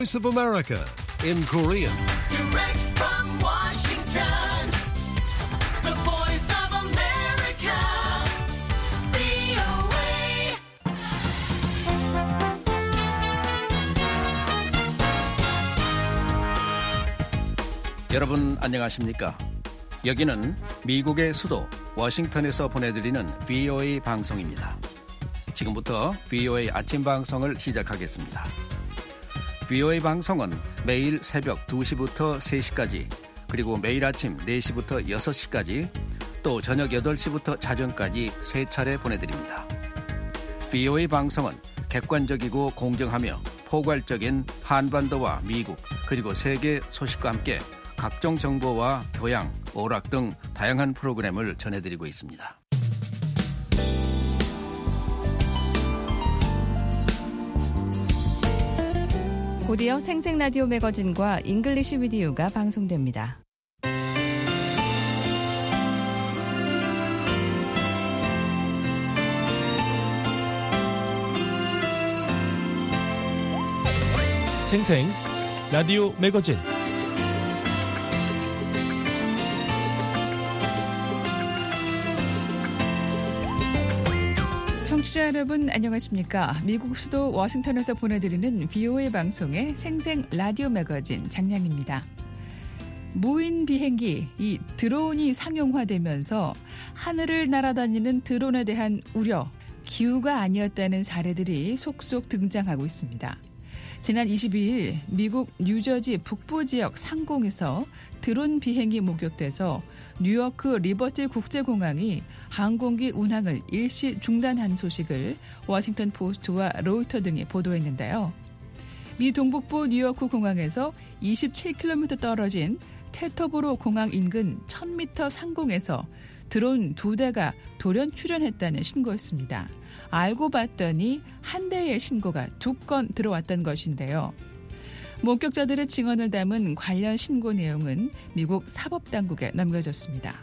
Voice of America in Korean. Direct from Washington, the voice of America, VOA. 여러분 안녕하십니까? 여기는 미국의 수도 워싱턴에서 보내드리는 VOA 방송입니다. 지금부터 VOA 아침 방송을 시작하겠습니다. VOA 방송은 매일 새벽 2시부터 3시까지, 그리고 매일 아침 4시부터 6시까지, 또 저녁 8시부터 자정까지 3차례 보내드립니다. VOA 방송은 객관적이고 공정하며 포괄적인 한반도와 미국 그리고 세계 소식과 함께 각종 정보와 교양, 오락 등 다양한 프로그램을 전해드리고 있습니다. 곧이어 생생라디오 매거진과 잉글리시 위디오가 방송됩니다. 생생 라디오 매거진. 청취자 여러분 안녕하십니까? 미국 수도 워싱턴에서 보내드리는 VOA 방송의 생생 라디오 매거진 장량입니다. 무인 비행기, 이 드론이 상용화되면서 하늘을 날아다니는 드론에 대한 우려, 기우가 아니었다는 사례들이 속속 등장하고 있습니다. 지난 22일 미국 뉴저지 북부 지역 상공에서 드론 비행이 목격돼서 뉴요크 리버티 국제공항이 항공기 운항을 일시 중단한 소식을 워싱턴 포스트와 로이터 등이 보도했는데요. 미 동북부 뉴요크 공항에서 27km 떨어진 테터보로 공항 인근 1000m 상공에서 드론 2대가 돌연 출현했다는 신고였습니다. 알고 봤더니 한 대의 신고가 2건 들어왔던 것인데요. 목격자들의 증언을 담은 관련 신고 내용은 미국 사법당국에 넘겨졌습니다.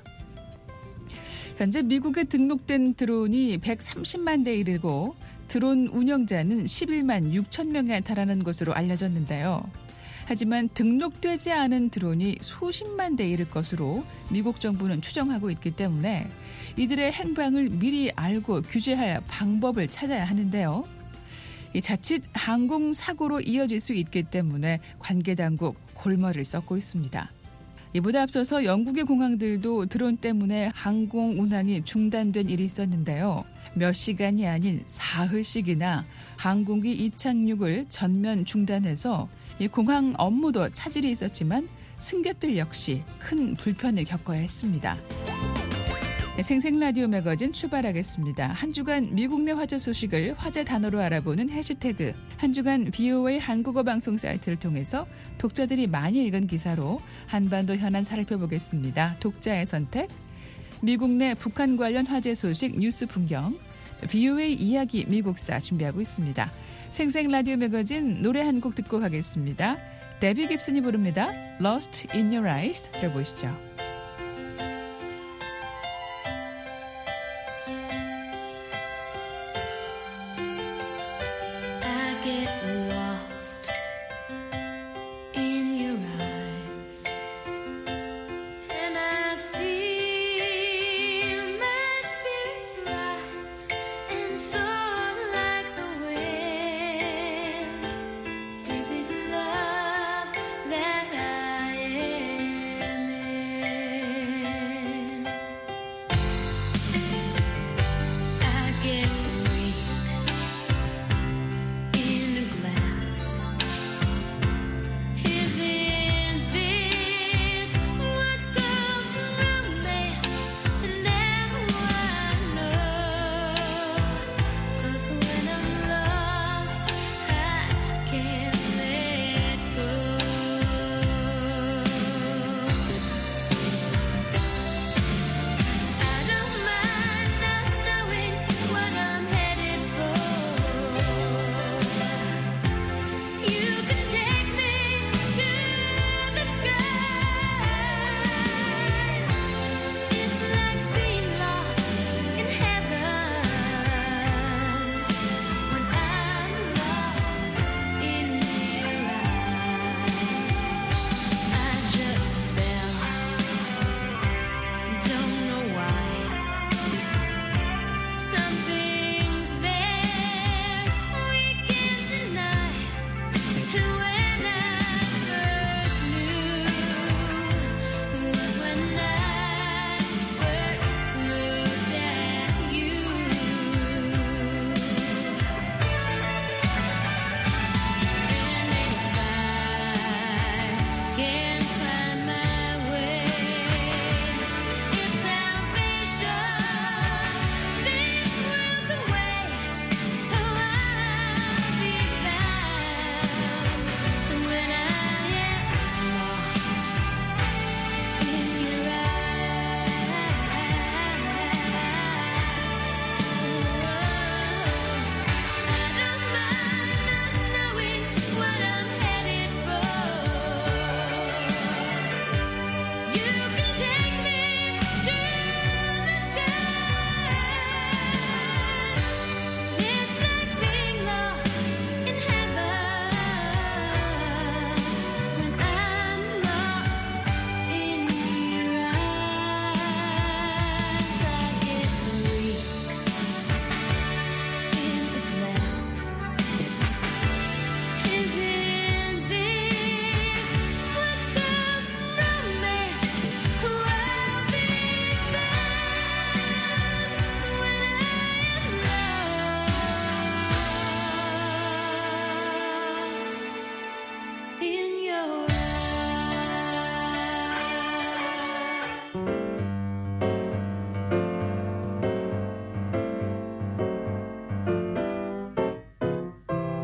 현재 미국에 등록된 드론이 130만 대에 이르고 드론 운영자는 11만 6천 명에 달하는 것으로 알려졌는데요. 하지만 등록되지 않은 드론이 수십만 대에 이를 것으로 미국 정부는 추정하고 있기 때문에 이들의 행방을 미리 알고 규제할 방법을 찾아야 하는데요. 자칫 항공사고로 이어질 수 있기 때문에 관계당국 골머리를 썩고 있습니다. 이보다 앞서서 영국의 공항들도 드론 때문에 항공 운항이 중단된 일이 있었는데요. 몇 시간이 아닌 사흘씩이나 항공기 이착륙을 전면 중단해서 공항 업무도 차질이 있었지만 승객들 역시 큰 불편을 겪어야 했습니다. 생생라디오 매거진 출발하겠습니다. 한 주간 미국 내 화제 소식을 화제 단어로 알아보는 해시태그, 한 주간 VOA 한국어 방송 사이트를 통해서 독자들이 많이 읽은 기사로 한반도 현안 살펴보겠습니다. 독자의 선택, 미국 내 북한 관련 화제 소식 뉴스 풍경, VOA 이야기 미국사 준비하고 있습니다. 생생라디오 매거진 노래 한 곡 듣고 가겠습니다. 데비 깁슨이 부릅니다. Lost in Your Eyes 들어보시죠. Is it love that I am in?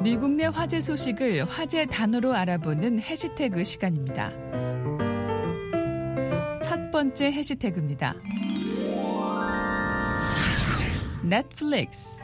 미국 내 화제 소식을 화제 단어로 알아보는 해시태그 시간입니다. 첫 번째 해시태그입니다. 넷플릭스.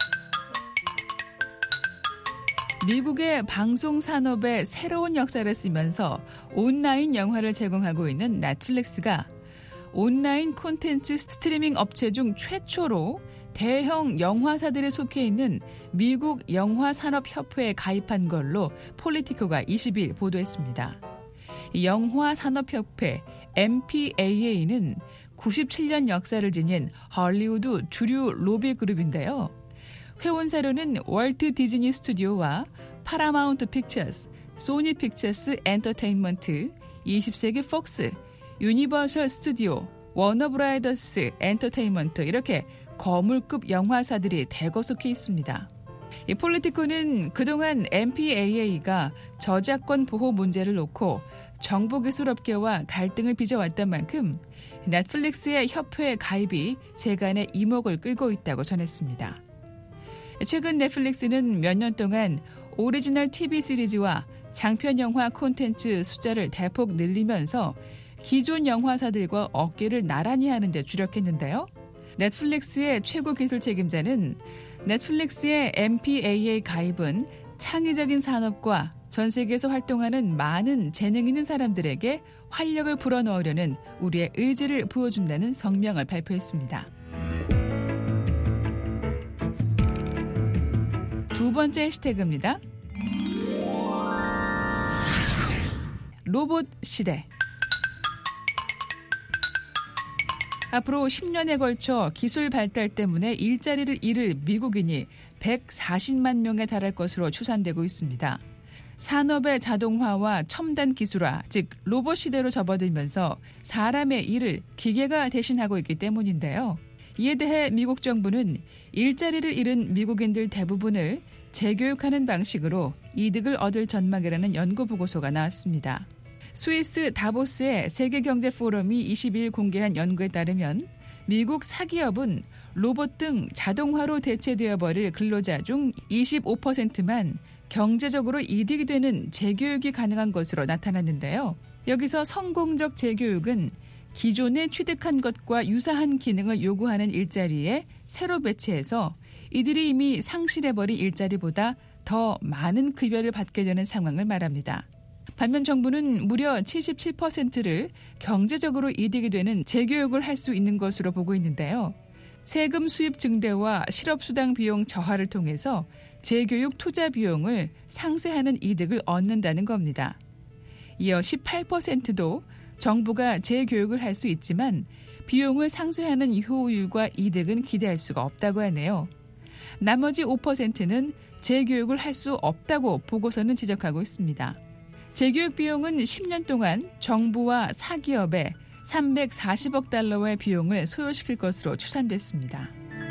미국의 방송 산업에 새로운 역사를 쓰면서 온라인 영화를 제공하고 있는 넷플릭스가 온라인 콘텐츠 스트리밍 업체 중 최초로 대형 영화사들에 속해 있는 미국 영화산업협회에 가입한 걸로 폴리티코가 20일 보도했습니다. 영화산업협회 MPAA는 97년 역사를 지닌 할리우드 주류 로비 그룹인데요. 회원사로는 월트 디즈니 스튜디오와 파라마운트 픽처스, 소니 픽처스 엔터테인먼트, 20세기 폭스, 유니버설 스튜디오, 워너브라더스 엔터테인먼트 이렇게 거물급 영화사들이 대거 속해 있습니다. 이 폴리티코는 그동안 MPAA가 저작권 보호 문제를 놓고 정보기술업계와 갈등을 빚어왔던 만큼 넷플릭스의 협회 가입이 세간의 이목을 끌고 있다고 전했습니다. 최근 넷플릭스는 몇 년 동안 오리지널 TV 시리즈와 장편 영화 콘텐츠 숫자를 대폭 늘리면서 기존 영화사들과 어깨를 나란히 하는 데 주력했는데요. 넷플릭스의 최고 기술 책임자는 넷플릭스의 MPAA 가입은 창의적인 산업과 전 세계에서 활동하는 많은 재능 있는 사람들에게 활력을 불어넣으려는 우리의 의지를 보여준다는 성명을 발표했습니다. 두 번째 해시태그입니다. 로봇 시대. 앞으로 10년에 걸쳐 기술 발달 때문에 일자리를 잃을 미국인이 140만 명에 달할 것으로 추산되고 있습니다. 산업의 자동화와 첨단 기술화, 즉 로봇 시대로 접어들면서 사람의 일을 기계가 대신하고 있기 때문인데요. 이에 대해 미국 정부는 일자리를 잃은 미국인들 대부분을 재교육하는 방식으로 이득을 얻을 전망이라는 연구 보고서가 나왔습니다. 스위스 다보스의 세계경제포럼이 20일 공개한 연구에 따르면 미국 사기업은 로봇 등 자동화로 대체되어 버릴 근로자 중 25%만 경제적으로 이득이 되는 재교육이 가능한 것으로 나타났는데요. 여기서 성공적 재교육은 기존에 취득한 것과 유사한 기능을 요구하는 일자리에 새로 배치해서 이들이 이미 상실해버린 일자리보다 더 많은 급여를 받게 되는 상황을 말합니다. 반면 정부는 무려 77%를 경제적으로 이득이 되는 재교육을 할 수 있는 것으로 보고 있는데요. 세금 수입 증대와 실업수당 비용 저하를 통해서 재교육 투자 비용을 상쇄하는 이득을 얻는다는 겁니다. 이어 18%도 정부가 재교육을 할 수 있지만 비용을 상쇄하는 효율과 이득은 기대할 수가 없다고 하네요. 나머지 5%는 재교육을 할 수 없다고 보고서는 지적하고 있습니다. 재교육 비용은 10년 동안 정부와 사기업에 340억 달러의 비용을 소요시킬 것으로 추산됐습니다.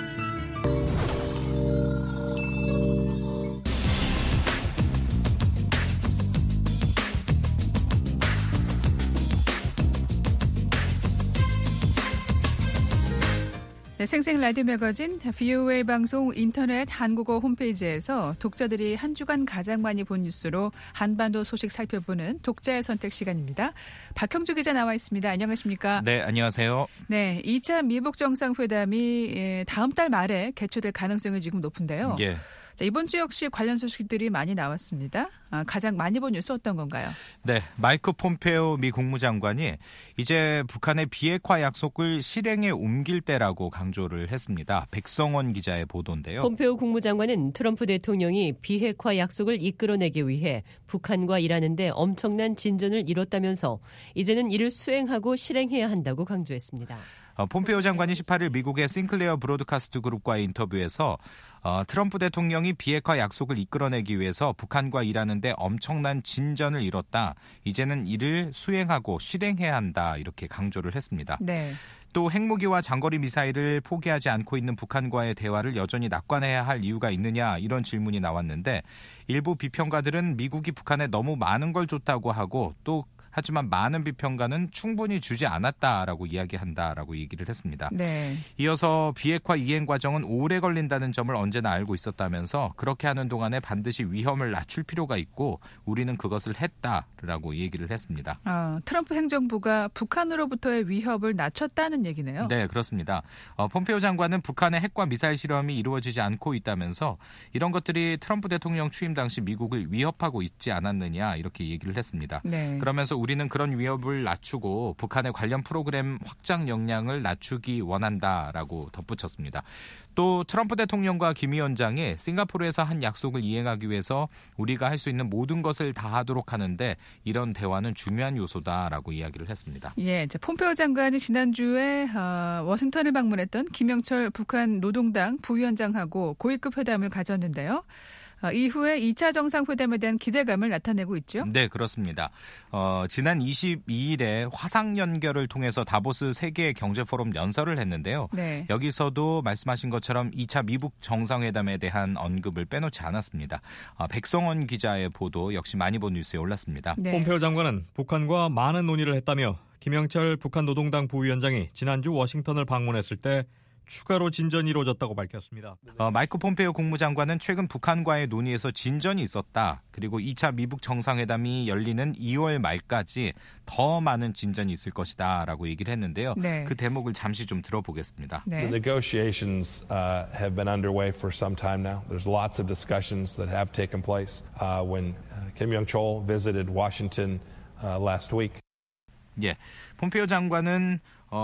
네, 생생 라디오 매거진 VOA 방송 인터넷 한국어 홈페이지에서 독자들이 한 주간 가장 많이 본 뉴스로 한반도 소식 살펴보는 독자의 선택 시간입니다. 박형주 기자 나와 있습니다. 안녕하십니까? 네, 안녕하세요. 네, 2차 미북 정상회담이 다음 달 말에 개최될 가능성이 지금 높은데요. 예. 자, 이번 주 역시 관련 소식들이 많이 나왔습니다. 가장 많이 본 뉴스 어떤 건가요? 네, 마이크 폼페오 미 국무장관이 이제 북한의 비핵화 약속을 실행에 옮길 때라고 강조를 했습니다. 백성원 기자의 보도인데요. 폼페오 국무장관은 트럼프 대통령이 비핵화 약속을 이끌어내기 위해 북한과 일하는데 엄청난 진전을 이뤘다면서 이제는 이를 수행하고 실행해야 한다고 강조했습니다. 폼페오 장관이 18일 미국의 싱클레어 브로드카스트 그룹과의 인터뷰에서 트럼프 대통령이 비핵화 약속을 이끌어내기 위해서 북한과 일하는데 엄청난 진전을 이뤘다. 이제는 이를 수행하고 실행해야 한다. 이렇게 강조를 했습니다. 네. 또 핵무기와 장거리 미사일을 포기하지 않고 있는 북한과의 대화를 여전히 낙관해야 할 이유가 있느냐 이런 질문이 나왔는데 일부 비평가들은 미국이 북한에 너무 많은 걸 줬다고 하고 또 하지만 많은 비평가는 충분히 주지 않았다라고 이야기한다라고 얘기를 했습니다. 네. 이어서 비핵화 이행 과정은 오래 걸린다는 점을 언제나 알고 있었다면서 그렇게 하는 동안에 반드시 위험을 낮출 필요가 있고 우리는 그것을 했다라고 얘기를 했습니다. 트럼프 행정부가 북한으로부터의 위협을 낮췄다는 얘기네요. 네, 그렇습니다. 폼페이오 장관은 북한의 핵과 미사일 실험이 이루어지지 않고 있다면서 이런 것들이 트럼프 대통령 취임 당시 미국을 위협하고 있지 않았느냐 이렇게 얘기를 했습니다. 네. 그러면서 우리는 그런 위협을 낮추고 북한의 관련 프로그램 확장 역량을 낮추기 원한다라고 덧붙였습니다. 또 트럼프 대통령과 김 위원장이 싱가포르에서 한 약속을 이행하기 위해서 우리가 할 수 있는 모든 것을 다 하도록 하는데 이런 대화는 중요한 요소다라고 이야기를 했습니다. 예, 폼페이오 장관이 지난주에 워싱턴을 방문했던 김영철 북한 노동당 부위원장하고 고위급 회담을 가졌는데요. 이후에 2차 정상회담에 대한 기대감을 나타내고 있죠? 네, 그렇습니다. 지난 22일에 화상 연결을 통해서 다보스 세계 경제 포럼 연설을 했는데요. 네. 여기서도 말씀하신 것처럼 2차 미북 정상회담에 대한 언급을 빼놓지 않았습니다. 백성원 기자의 보도 역시 많이 본 뉴스에 올랐습니다. 네. 폼페이오 장관은 북한과 많은 논의를 했다며 김영철 북한 노동당 부위원장이 지난주 워싱턴을 방문했을 때 추가로 진전이 이루어졌다고 밝혔습니다. 마이크 폼페이오 국무장관은 최근 북한과의 논의에서 진전이 있었다. 그리고 2차 미북 정상회담이 열리는 2월 말까지 더 많은 진전이 있을 것이다 라고 얘기를 했는데요. 네. 그 대목을 잠시 좀 들어보겠습니다. 네. The negotiations have been underway for some time now. There's lots of discussions that have taken place. When Kim Young-chol visited Washington last week. 예, 폼페이오 장관은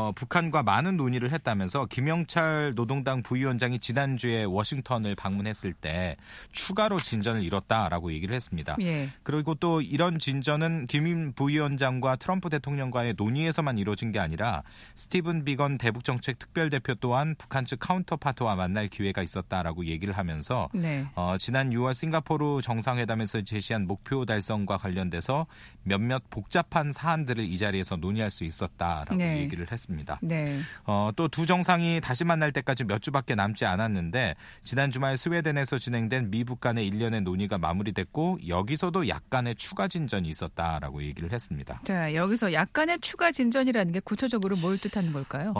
북한과 많은 논의를 했다면서 김영철 노동당 부위원장이 지난주에 워싱턴을 방문했을 때 추가로 진전을 이뤘다라고 얘기를 했습니다. 예. 그리고 또 이런 진전은 김 부위원장과 트럼프 대통령과의 논의에서만 이루어진 게 아니라 스티븐 비건 대북정책 특별대표 또한 북한 측 카운터파트와 만날 기회가 있었다라고 얘기를 하면서 네. 지난 6월 싱가포르 정상회담에서 제시한 목표 달성과 관련돼서 몇몇 복잡한 사안들을 이 자리에서 논의할 수 있었다라고 네. 얘기를 했습니다. 네. 또 두 정상이 다시 만날 때까지 몇 주밖에 남지 않았는데 지난 주말 스웨덴에서 진행된 미북 간의 일련의 논의가 마무리됐고 여기서도 약간의 추가 진전이 있었다라고 얘기를 했습니다. 자, 여기서 약간의 추가 진전이라는 게 구체적으로 뭘 뜻하는 걸까요?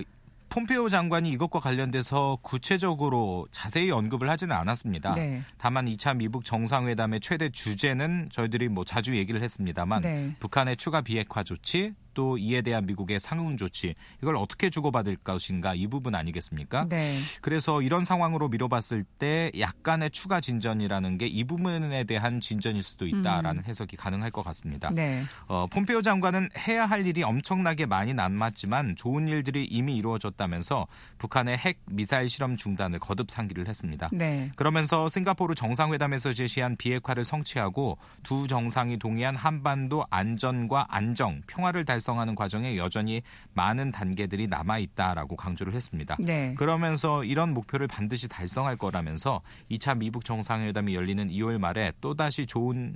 폼페이오 장관이 이것과 관련돼서 구체적으로 자세히 언급을 하지는 않았습니다. 네. 다만 2차 미북 정상회담의 최대 주제는 저희들이 자주 얘기를 했습니다만 네. 북한의 추가 비핵화 조치 또 이에 대한 미국의 상응 조치 이걸 어떻게 주고받을 것인가 이 부분 아니겠습니까? 네. 그래서 이런 상황으로 미뤄봤을 때 약간의 추가 진전이라는 게 이 부분에 대한 진전일 수도 있다라는 해석이 가능할 것 같습니다. 네. 폼페이오 장관은 해야 할 일이 엄청나게 많이 남았지만 좋은 일들이 이미 이루어졌다면서 북한의 핵 미사일 실험 중단을 거듭 상기를 했습니다. 네. 그러면서 싱가포르 정상회담에서 제시한 비핵화를 성취하고 두 정상이 동의한 한반도 안전과 안정, 평화를 달성하는 과정에 여전히 많은 단계들이 남아있다라고 강조를 했습니다. 네. 그러면서 이런 목표를 반드시 달성할 거라면서 2차 미북 정상회담이 열리는 2월 말에 또다시 좋은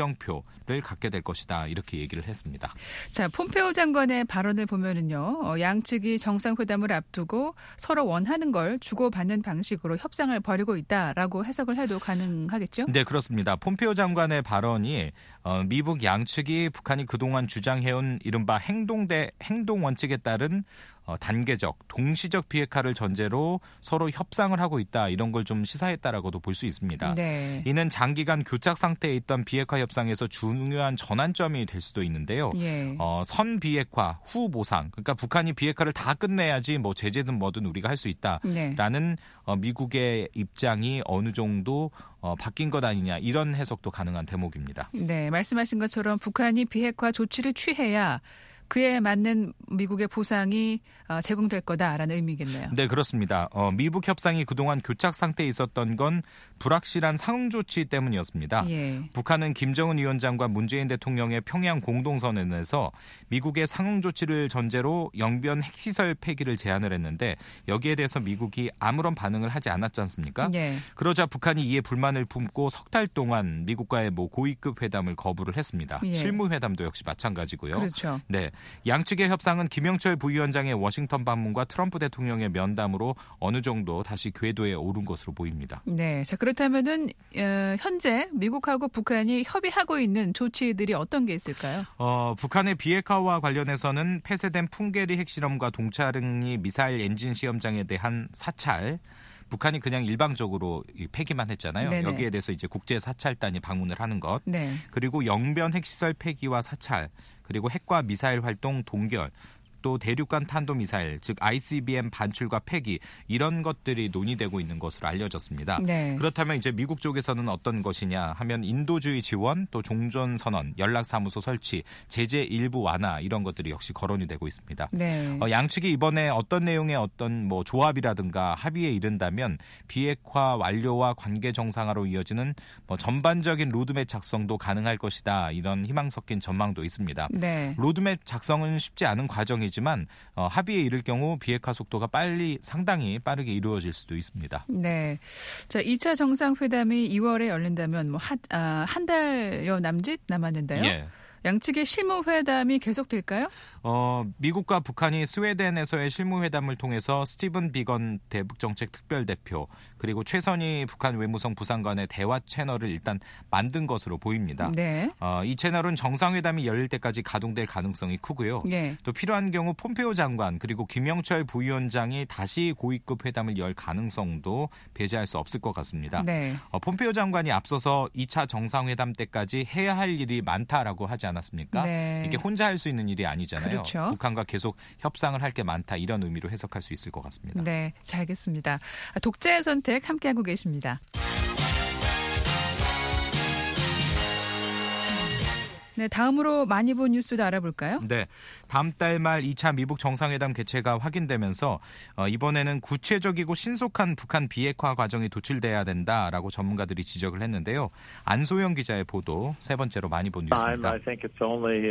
이정표를 갖게 될 것이다 이렇게 얘기를 했습니다. 자, 폼페이오 장관의 발언을 보면은요, 양측이 정상회담을 앞두고 서로 원하는 걸 주고받는 방식으로 협상을 벌이고 있다라고 해석을 해도 가능하겠죠? 네, 그렇습니다. 폼페이오 장관의 발언이 미북 양측이 북한이 그동안 주장해온 이른바 행동 원칙에 따른 단계적, 동시적 비핵화를 전제로 서로 협상을 하고 있다 이런 걸 좀 시사했다라고도 볼 수 있습니다. 네. 이는 장기간 교착 상태에 있던 비핵화 협상에서 중요한 전환점이 될 수도 있는데요. 예. 선 비핵화, 후 보상, 그러니까 북한이 비핵화를 다 끝내야지 제재든 뭐든 우리가 할 수 있다라는 미국의 입장이 어느 정도 바뀐 것 아니냐 이런 해석도 가능한 대목입니다. 네, 말씀하신 것처럼 북한이 비핵화 조치를 취해야 그에 맞는 미국의 보상이 제공될 거다라는 의미겠네요. 네, 그렇습니다. 미북 협상이 그동안 교착 상태에 있었던 건 불확실한 상응 조치 때문이었습니다. 예. 북한은 김정은 위원장과 문재인 대통령의 평양 공동선언에서 미국의 상응 조치를 전제로 영변 핵시설 폐기를 제안을 했는데 여기에 대해서 미국이 아무런 반응을 하지 않았지 않습니까? 예. 그러자 북한이 이에 불만을 품고 석 달 동안 미국과의 고위급 회담을 거부를 했습니다. 예. 실무 회담도 역시 마찬가지고요. 그렇죠. 네, 양측의 협상은 김영철 부위원장의 워싱턴 방문과 트럼프 대통령의 면담으로 어느 정도 다시 궤도에 오른 것으로 보입니다. 네, 자 그렇다면은 현재 미국하고 북한이 협의하고 있는 조치들이 어떤 게 있을까요? 북한의 비핵화와 관련해서는 폐쇄된 풍계리 핵실험과 동차릉이 미사일 엔진 시험장에 대한 사찰, 북한이 그냥 일방적으로 폐기만 했잖아요. 네네. 여기에 대해서 이제 국제사찰단이 방문을 하는 것, 네. 그리고 영변 핵시설 폐기와 사찰, 그리고 핵과 미사일 활동 동결, 또 대륙간 탄도미사일, 즉 ICBM 반출과 폐기 이런 것들이 논의되고 있는 것으로 알려졌습니다. 네. 그렇다면 이제 미국 쪽에서는 어떤 것이냐 하면 인도주의 지원, 또 종전선언, 연락사무소 설치, 제재 일부 완화 이런 것들이 역시 거론이 되고 있습니다. 네. 양측이 이번에 어떤 내용의 어떤 뭐 조합이라든가 합의에 이른다면 비핵화 완료와 관계 정상화로 이어지는 뭐 전반적인 로드맵 작성도 가능할 것이다. 이런 희망 섞인 전망도 있습니다. 네. 로드맵 작성은 쉽지 않은 과정이지만 합의에 이를 경우 비핵화 속도가 상당히 빠르게 이루어질 수도 있습니다. 네. 자, 2차 정상회담이 2월에 열린다면 뭐 한 달여 남짓 남았는데요. 예. 양측의 실무회담이 계속될까요? 미국과 북한이 스웨덴에서의 실무회담을 통해서 스티븐 비건 대북정책 특별대표 그리고 최선희 북한 외무성 부상관의 대화 채널을 일단 만든 것으로 보입니다. 네. 이 채널은 정상회담이 열릴 때까지 가동될 가능성이 크고요. 네. 또 필요한 경우 폼페오 장관 그리고 김영철 부위원장이 다시 고위급 회담을 열 가능성도 배제할 수 없을 것 같습니다. 네. 폼페오 장관이 앞서서 2차 정상회담 때까지 해야 할 일이 많다라고 하지 않았습니까? 네. 이게 혼자 할 수 있는 일이 아니잖아요. 그렇죠. 북한과 계속 협상을 할 게 많다 이런 의미로 해석할 수 있을 것 같습니다. 네, 잘 알겠습니다. 독자의 선택 함께하고 계십니다. 네, 다음으로 많이 본 뉴스도 알아볼까요? 네, 다음 달 말 2차 미북 정상회담 개최가 확인되면서 이번에는 구체적이고 신속한 북한 비핵화 과정이 도출돼야 된다라고 전문가들이 지적을 했는데요. 안소영 기자의 보도 세 번째로 많이 본 뉴스입니다. I think it's only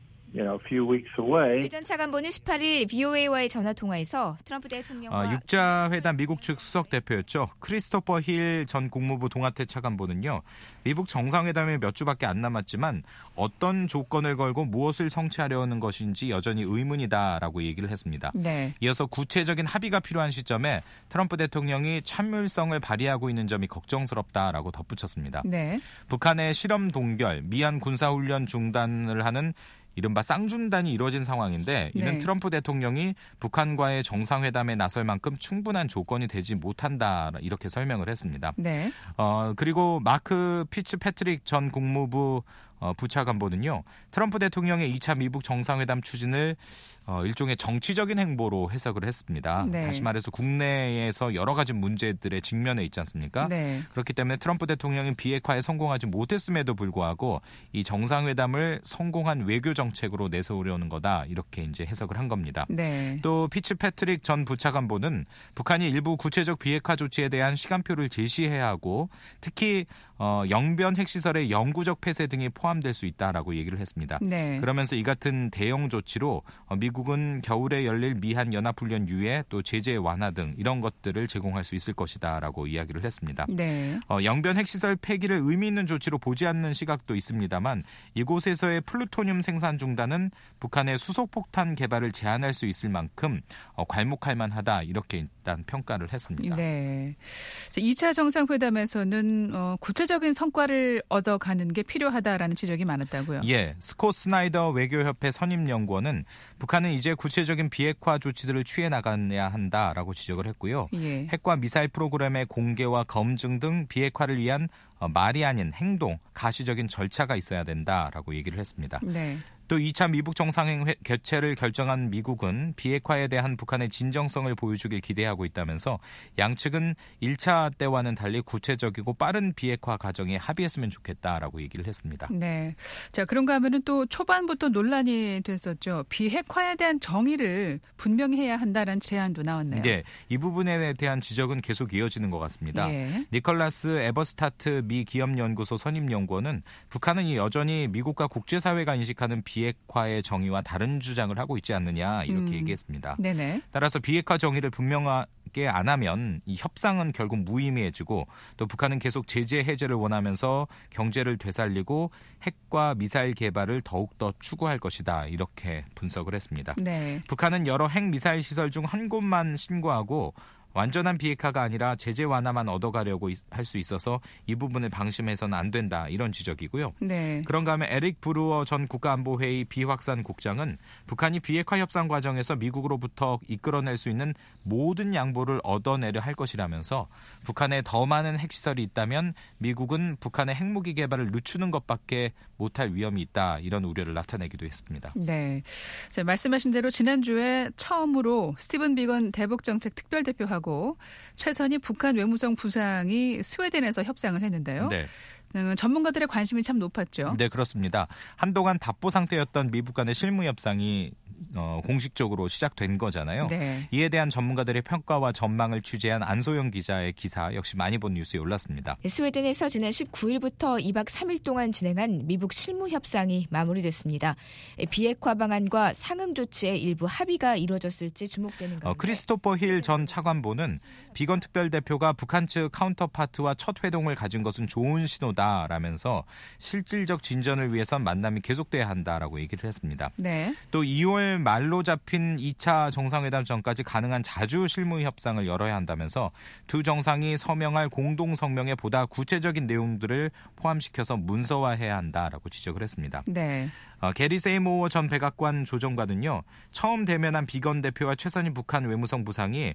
a few weeks away. 전 차관보는 18일 VOA와의 전화 통화에서 트럼프 대통령과 육자 회담 미국 측 수석 대표였죠. 크리스토퍼 힐 전 국무부 동아태 차관보는요. 미국 정상회담에 몇 주밖에 안 남았지만 어떤 조건을 걸고 무엇을 성취하려는 것인지 여전히 의문이다라고 얘기를 했습니다. 네. 이어서 구체적인 합의가 필요한 시점에 트럼프 대통령이 참을성을 발휘하고 있는 점이 걱정스럽다라고 덧붙였습니다. 네. 북한의 실험 동결, 미한 군사훈련 중단을 하는 이른바 쌍중단이 이루어진 상황인데 이는 네. 트럼프 대통령이 북한과의 정상회담에 나설 만큼 충분한 조건이 되지 못한다 이렇게 설명을 했습니다. 네. 그리고 마크 피츠패트릭 전 국무부 부차관보는요. 트럼프 대통령의 2차 미북 정상회담 추진을 일종의 정치적인 행보로 해석을 했습니다. 네. 다시 말해서 국내에서 여러 가지 문제들에 직면해 있지 않습니까? 네. 그렇기 때문에 트럼프 대통령이 비핵화에 성공하지 못했음에도 불구하고 이 정상회담을 성공한 외교 정책으로 내세우려는 거다 이렇게 이제 해석을 한 겁니다. 네. 또 피츠패트릭 전 부차관보는 북한이 일부 구체적 비핵화 조치에 대한 시간표를 제시해야 하고 특히 영변 핵시설의 영구적 폐쇄 등이 포함될 수 있다라고 얘기를 했습니다. 네. 그러면서 이 같은 대형 조치로 미국은 겨울에 열릴 미한 연합훈련 유예 또 제재 완화 등 이런 것들을 제공할 수 있을 것이다라고 이야기를 했습니다. 네. 영변 핵시설 폐기를 의미 있는 조치로 보지 않는 시각도 있습니다만 이곳에서의 플루토늄 생산 중단은 북한의 수소폭탄 개발을 제한할 수 있을 만큼 괄목할 만하다 이렇게 일단 평가를 했습니다. 네. 2차 정상회담에서는 구체적인 성과를 얻어가는 게 필요하다라는 지적이 많았다고요. 예, 스콧 스나이더 외교협회 선임연구원은 북한은 이제 구체적인 비핵화 조치들을 취해 나가야 한다라고 지적을 했고요. 예. 핵과 미사일 프로그램의 공개와 검증 등 비핵화를 위한 말이 아닌 행동, 가시적인 절차가 있어야 된다라고 얘기를 했습니다. 네. 또 2차 미북 정상회 개최를 결정한 미국은 비핵화에 대한 북한의 진정성을 보여주길 기대하고 있다면서 양측은 1차 때와는 달리 구체적이고 빠른 비핵화 과정에 합의했으면 좋겠다라고 얘기를 했습니다. 네. 자, 그런가 하면은 또 초반부터 논란이 됐었죠. 비핵화에 대한 정의를 분명히 해야 한다는 제안도 나왔네요. 네, 이 부분에 대한 지적은 계속 이어지는 것 같습니다. 예. 니콜라스 에버스타트 미 기업연구소 선임연구원은 북한은 여전히 미국과 국제사회가 인식하는 비핵화의 정의와 다른 주장을 하고 있지 않느냐 이렇게 얘기했습니다. 네네. 따라서 비핵화 정의를 안 하면 이 협상은 결국 무의미해지고 또 북한은 계속 제재 해제를 원하면서 경제를 되살리고 핵과 미사일 개발을 더욱더 추구할 것이다. 이렇게 분석을 했습니다. 네. 북한은 여러 핵 미사일 시설 중 한 곳만 신고하고 완전한 비핵화가 아니라 제재 완화만 얻어가려고 할 수 있어서 이 부분을 방심해서는 안 된다. 이런 지적이고요. 네. 그런가 하면 에릭 브루어 전 국가안보회의 비확산 국장은 북한이 비핵화 협상 과정에서 미국으로부터 이끌어낼 수 있는 모든 양보를 얻어내려 할 것이라면서 북한에 더 많은 핵시설이 있다면 미국은 북한의 핵무기 개발을 늦추는 것밖에 못할 위험이 있다. 이런 우려를 나타내기도 했습니다. 네. 자, 말씀하신 대로 지난주에 처음으로 스티븐 비건 대북정책 특별대표하고 최선희 북한 외무성 부상이 스웨덴에서 협상을 했는데요. 네. 전문가들의 관심이 참 높았죠. 네, 그렇습니다. 한동안 답보 상태였던 미북 간의 실무 협상이 공식적으로 시작된 거잖아요. 네. 이에 대한 전문가들의 평가와 전망을 취재한 안소영 기자의 기사 역시 많이 본 뉴스에 올랐습니다. 스웨덴에서 지난 19일부터 2박 3일 동안 진행한 미북 실무 협상이 마무리됐습니다. 비핵화 방안과 상응 조치에 일부 합의가 이루어졌을지 주목되는 가운데 크리스토퍼 힐 전 차관보는 비건 특별대표가 북한 측 카운터파트와 첫 회동을 가진 것은 좋은 신호다라면서 실질적 진전을 위해선 만남이 계속돼야 한다라고 얘기를 했습니다. 네. 또 2월 말로 잡힌 2차 정상회담 전까지 가능한 자주 실무 협상을 열어야 한다면서 두 정상이 서명할 공동 성명에 보다 구체적인 내용들을 포함시켜서 문서화해야 한다라고 지적을 했습니다. 네. 게리 세이모어 전 백악관 조정관은요. 처음 대면한 비건 대표와 최선희 북한 외무성 부상이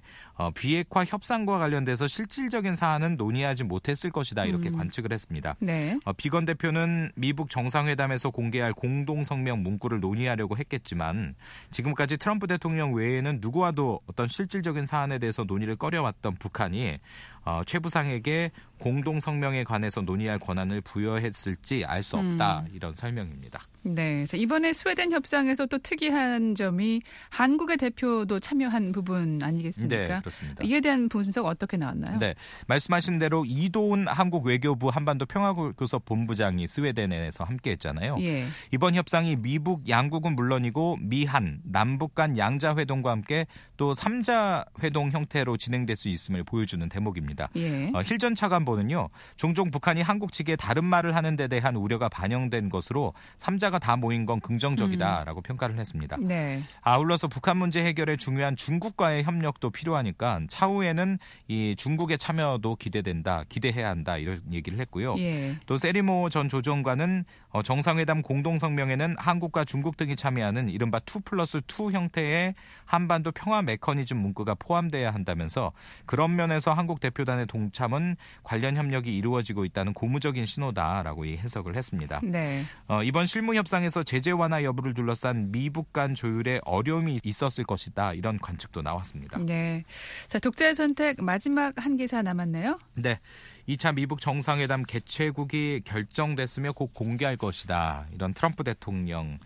비핵화 협상과 관련돼서 실질적인 사안은 논의하지 못했을 것이다. 이렇게 관측을 했습니다. 네. 비건 대표는 미북 정상회담에서 공개할 공동성명 문구를 논의하려고 했겠지만 지금까지 트럼프 대통령 외에는 누구와도 어떤 실질적인 사안에 대해서 논의를 꺼려왔던 북한이 최 부상에게 공동성명에 관해서 논의할 권한을 부여했을지 알 수 없다. 이런 설명입니다. 네. 자, 이번에 스웨덴 협상에서 또 특이한 점이 한국의 대표도 참여한 부분 아니겠습니까? 네, 그렇습니다. 이에 대한 분석 어떻게 나왔나요? 네, 말씀하신 대로 이도훈 한국 외교부 한반도 평화교섭 본부장이 스웨덴에서 함께했잖아요. 예. 이번 협상이 미북 양국은 물론이고 미한, 남북 간 양자 회동과 함께 또 3자 회동 형태로 진행될 수 있음을 보여주는 대목입니다. 예. 힐 전 차관보는요. 종종 북한이 한국 측에 다른 말을 하는 데 대한 우려가 반영된 것으로 3자가 다 모인 건 긍정적이다라고 평가를 했습니다. 네. 아울러서 북한 문제 해결에 중요한 중국과의 협력도 필요하니까 차후에는 이 중국의 참여도 기대해야 한다 이런 얘기를 했고요. 예. 또 세리모 전 조정관은 정상회담 공동성명에는 한국과 중국 등이 참여하는 이른바 2+2 형태의 한반도 평화 메커니즘 문구가 포함돼야 한다면서 그런 면에서 한국 대표단의 동참은 관련 협력이 이루어지고 있다는 고무적인 신호다라고 해석을 했습니다. 네. 이번 실무 협상에서 제재 완화 여부를 둘러싼 미북 간 조율에 어려움이 있었을 것이다. 이런 관측도 나왔습니다. 네. 자, 독자의 선택 마지막 한 기사 남았네요. 네. 2차 미북 정상회담 개최국이 결정됐으며 곧 공개할 것이다. 이런 트럼프 대통령의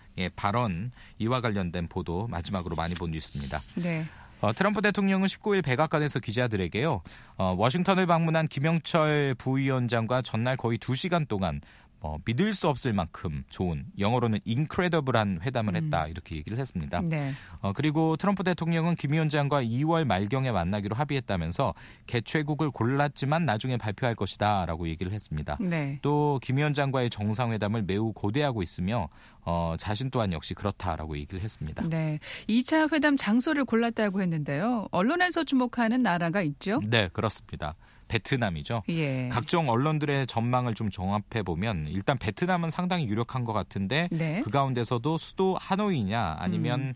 발언 이와 관련된 보도 마지막으로 많이 본 뉴스입니다. 네. 트럼프 대통령은 19일 백악관에서 기자들에게요. 워싱턴을 방문한 김영철 부위원장과 전날 거의 2시간 동안 믿을 수 없을 만큼 좋은 영어로는 incredible한 회담을 했다 이렇게 얘기를 했습니다. 네. 그리고 트럼프 대통령은 김 위원장과 2월 말경에 만나기로 합의했다면서 개최국을 골랐지만 나중에 발표할 것이다라고 얘기를 했습니다. 네. 또 김 위원장과의 정상회담을 매우 고대하고 있으며 자신 또한 역시 그렇다라고 얘기를 했습니다. 네. 2차 회담 장소를 골랐다고 했는데요. 언론에서 주목하는 나라가 있죠? 네, 그렇습니다. 베트남이죠. 예. 각종 언론들의 전망을 좀 종합해 보면 일단 베트남은 상당히 유력한 것 같은데 네. 그 가운데서도 수도 하노이냐 아니면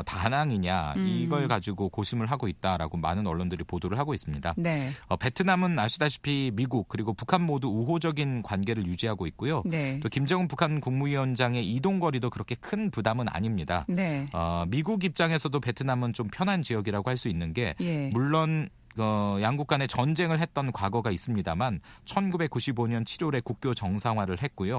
다낭이냐 이걸 가지고 고심을 하고 있다라고 많은 언론들이 보도를 하고 있습니다. 네. 베트남은 아시다시피 미국 그리고 북한 모두 우호적인 관계를 유지하고 있고요. 네. 또 김정은 북한 국무위원장의 이동거리도 그렇게 큰 부담은 아닙니다. 네. 미국 입장에서도 베트남은 좀 편한 지역이라고 할 수 있는 게 예. 물론 양국 간에 전쟁을 했던 과거가 있습니다만 1995년 7월에 국교 정상화를 했고요.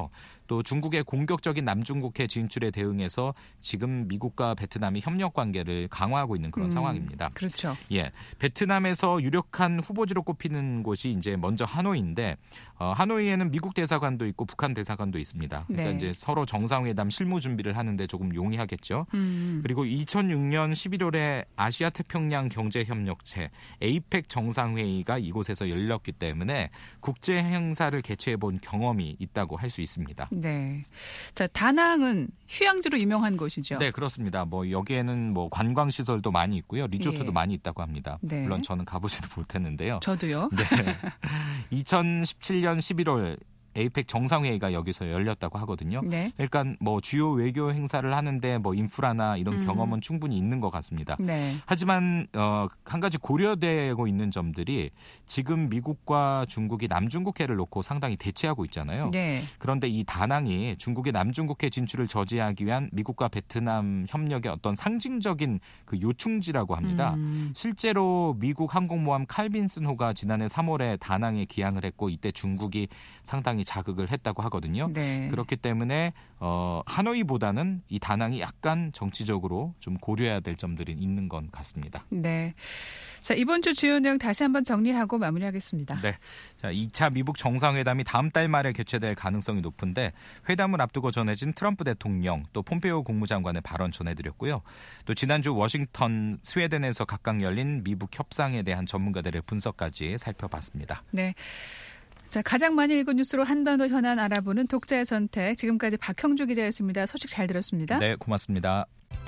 또 중국의 공격적인 남중국해 진출에 대응해서 지금 미국과 베트남이 협력 관계를 강화하고 있는 그런 상황입니다. 그렇죠. 예, 베트남에서 유력한 후보지로 꼽히는 곳이 이제 먼저 하노이인데 하노이에는 미국 대사관도 있고 북한 대사관도 있습니다. 그러니까 네. 이제 서로 정상회담 실무 준비를 하는데 조금 용이하겠죠. 그리고 2006년 11월에 아시아 태평양 경제협력체 APEC 정상회의가 이곳에서 열렸기 때문에 국제 행사를 개최해 본 경험이 있다고 할 수 있습니다. 네. 자, 다낭은 휴양지로 유명한 곳이죠. 네, 그렇습니다. 뭐 여기에는 뭐 관광 시설도 많이 있고요, 리조트도 예. 많이 있다고 합니다. 네. 물론 저는 가보지도 못했는데요. 저도요. 네. 2017년 11월 에이펙 정상회의가 여기서 열렸다고 하거든요. 네. 그러니까 뭐 주요 외교 행사를 하는데 뭐 인프라나 이런 경험은 충분히 있는 것 같습니다. 네. 하지만 한 가지 고려되고 있는 점들이 지금 미국과 중국이 남중국해를 놓고 상당히 대치하고 있잖아요. 네. 그런데 이 다낭이 중국의 남중국해 진출을 저지하기 위한 미국과 베트남 협력의 어떤 상징적인 그 요충지라고 합니다. 실제로 미국 항공모함 칼빈슨호가 지난해 3월에 다낭에 기항을 했고 이때 중국이 상당히 자극을 했다고 하거든요. 네. 그렇기 때문에 하노이보다는 이 다낭이 약간 정치적으로 좀 고려해야 될 점들이 있는 것 같습니다. 네. 자, 이번 주 주요 내용 다시 한번 정리하고 마무리하겠습니다. 네. 자, 2차 미국 정상회담이 다음 달 말에 개최될 가능성이 높은데 회담을 앞두고 전해진 트럼프 대통령 또 폼페이오 국무장관의 발언 전해드렸고요. 또 지난주 워싱턴, 스웨덴에서 각각 열린 미북 협상에 대한 전문가들의 분석까지 살펴봤습니다. 네. 자, 가장 많이 읽은 뉴스로 한반도 현안 알아보는 독자의 선택. 지금까지 박형주 기자였습니다. 소식 잘 들었습니다. 네, 고맙습니다.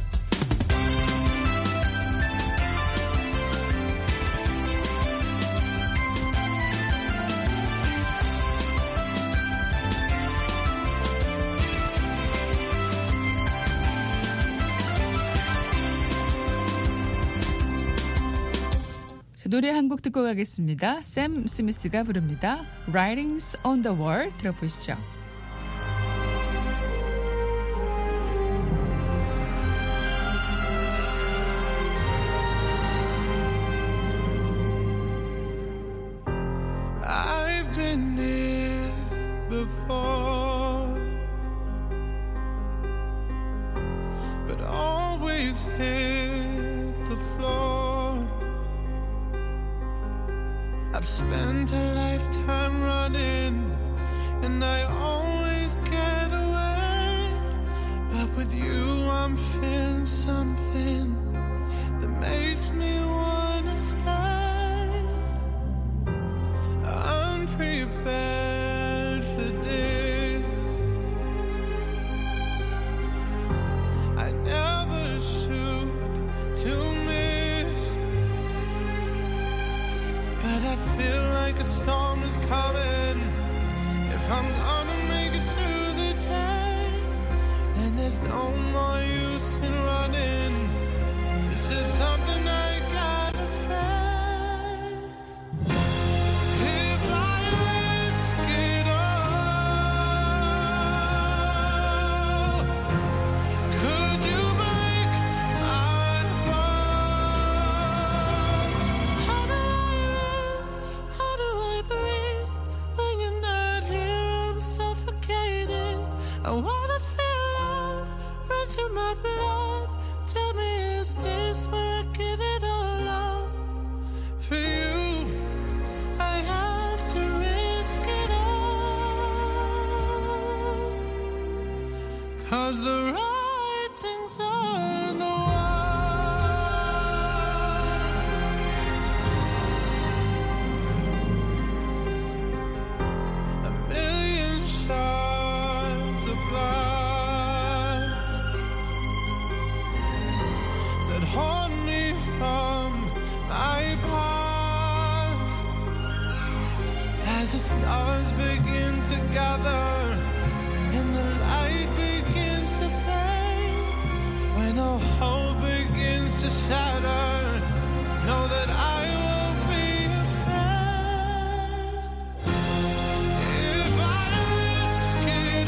노래 한 곡 듣고 가겠습니다. 샘 스미스가 부릅니다. Writings on the Wall 들어보시죠. I've been here before, but always hit the floor. I've spent a lifetime running, and I always get away. But with you, I'm feeling something that makes me wanna stay. I'm prepared for this. I never shoot to miss, but I feel like a storm is coming. If I'm gonna make it through the day, then there's no more use in running. This is something I gotta face. If I risk it all, could you break my fall? How do I live? How do I breathe? When you're not here, I'm suffocating. I wanna feel love run through my blood. Tell me, is this where I give it all up? For you, I have to risk it all. 'Cause the writing's on the wall. A million shards of glass that haunt me from my past. As the stars begin to gather and the light begins to fade, when all hope begins to shatter, know that I won't be afraid. If I risk it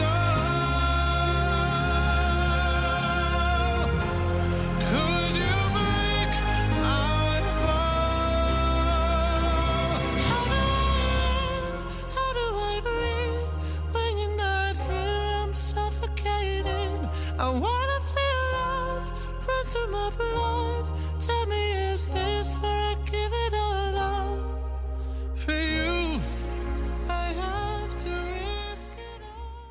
all, could you break my fall? How do I live? How do I breathe? When you're not here, I'm wanna feel love run through my blood. Tell me, is this where I give it all up? For you, I have to risk it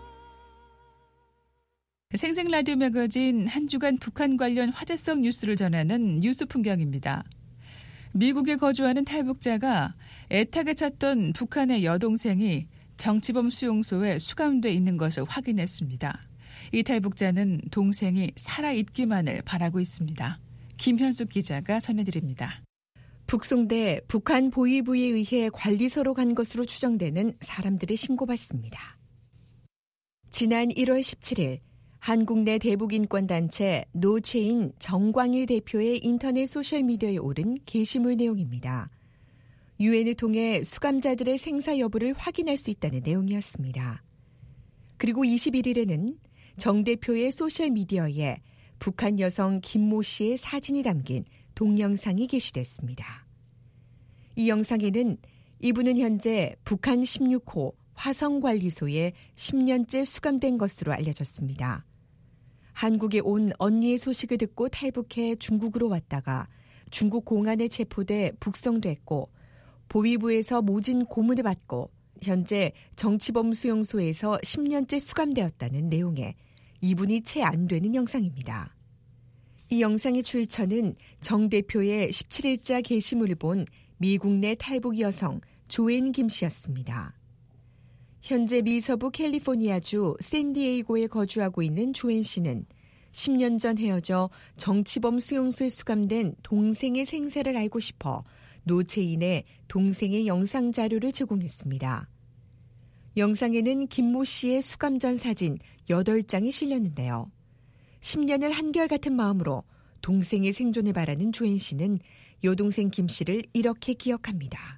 all. 생생 라디오 매거진 한 주간 북한 관련 화제성 뉴스를 전하는 뉴스 풍경입니다. 미국에 거주하는 탈북자가 애타게 찾던 북한의 여동생이 정치범 수용소에 수감돼 있는 것을 확인했습니다. 이 탈북자는 동생이 살아있기만을 바라고 있습니다. 김현숙 기자가 전해드립니다. 북송돼 북한 보위부에 의해 관리소로 간 것으로 추정되는 사람들의 신고받습니다. 지난 1월 17일 한국 내 대북인권단체 노체인 정광일 대표의 인터넷 소셜미디어에 오른 게시물 내용입니다. 유엔을 통해 수감자들의 생사 여부를 확인할 수 있다는 내용이었습니다. 그리고 21일에는 정 대표의 소셜미디어에 북한 여성 김모 씨의 사진이 담긴 동영상이 게시됐습니다. 이 영상에는 이분은 현재 북한 16호 화성관리소에 10년째 수감된 것으로 알려졌습니다. 한국에 온 언니의 소식을 듣고 탈북해 중국으로 왔다가 중국 공안에 체포돼 북송됐고 보위부에서 모진 고문을 받고 현재 정치범 수용소에서 10년째 수감되었다는 내용의 이분이 채 안 되는 영상입니다. 이 영상의 출처는 정 대표의 17일자 게시물을 본 미국 내 탈북 여성 조앤 김 씨였습니다. 현재 미서부 캘리포니아주 샌디에이고에 거주하고 있는 조앤 씨는 10년 전 헤어져 정치범 수용소에 수감된 동생의 생사를 알고 싶어 노체인에 동생의 영상 자료를 제공했습니다. 영상에는 김모 씨의 수감 전 사진 8장이 실렸는데요. 10년을 한결같은 마음으로 동생의 생존을 바라는 조앤 씨는 여동생 김 씨를 이렇게 기억합니다.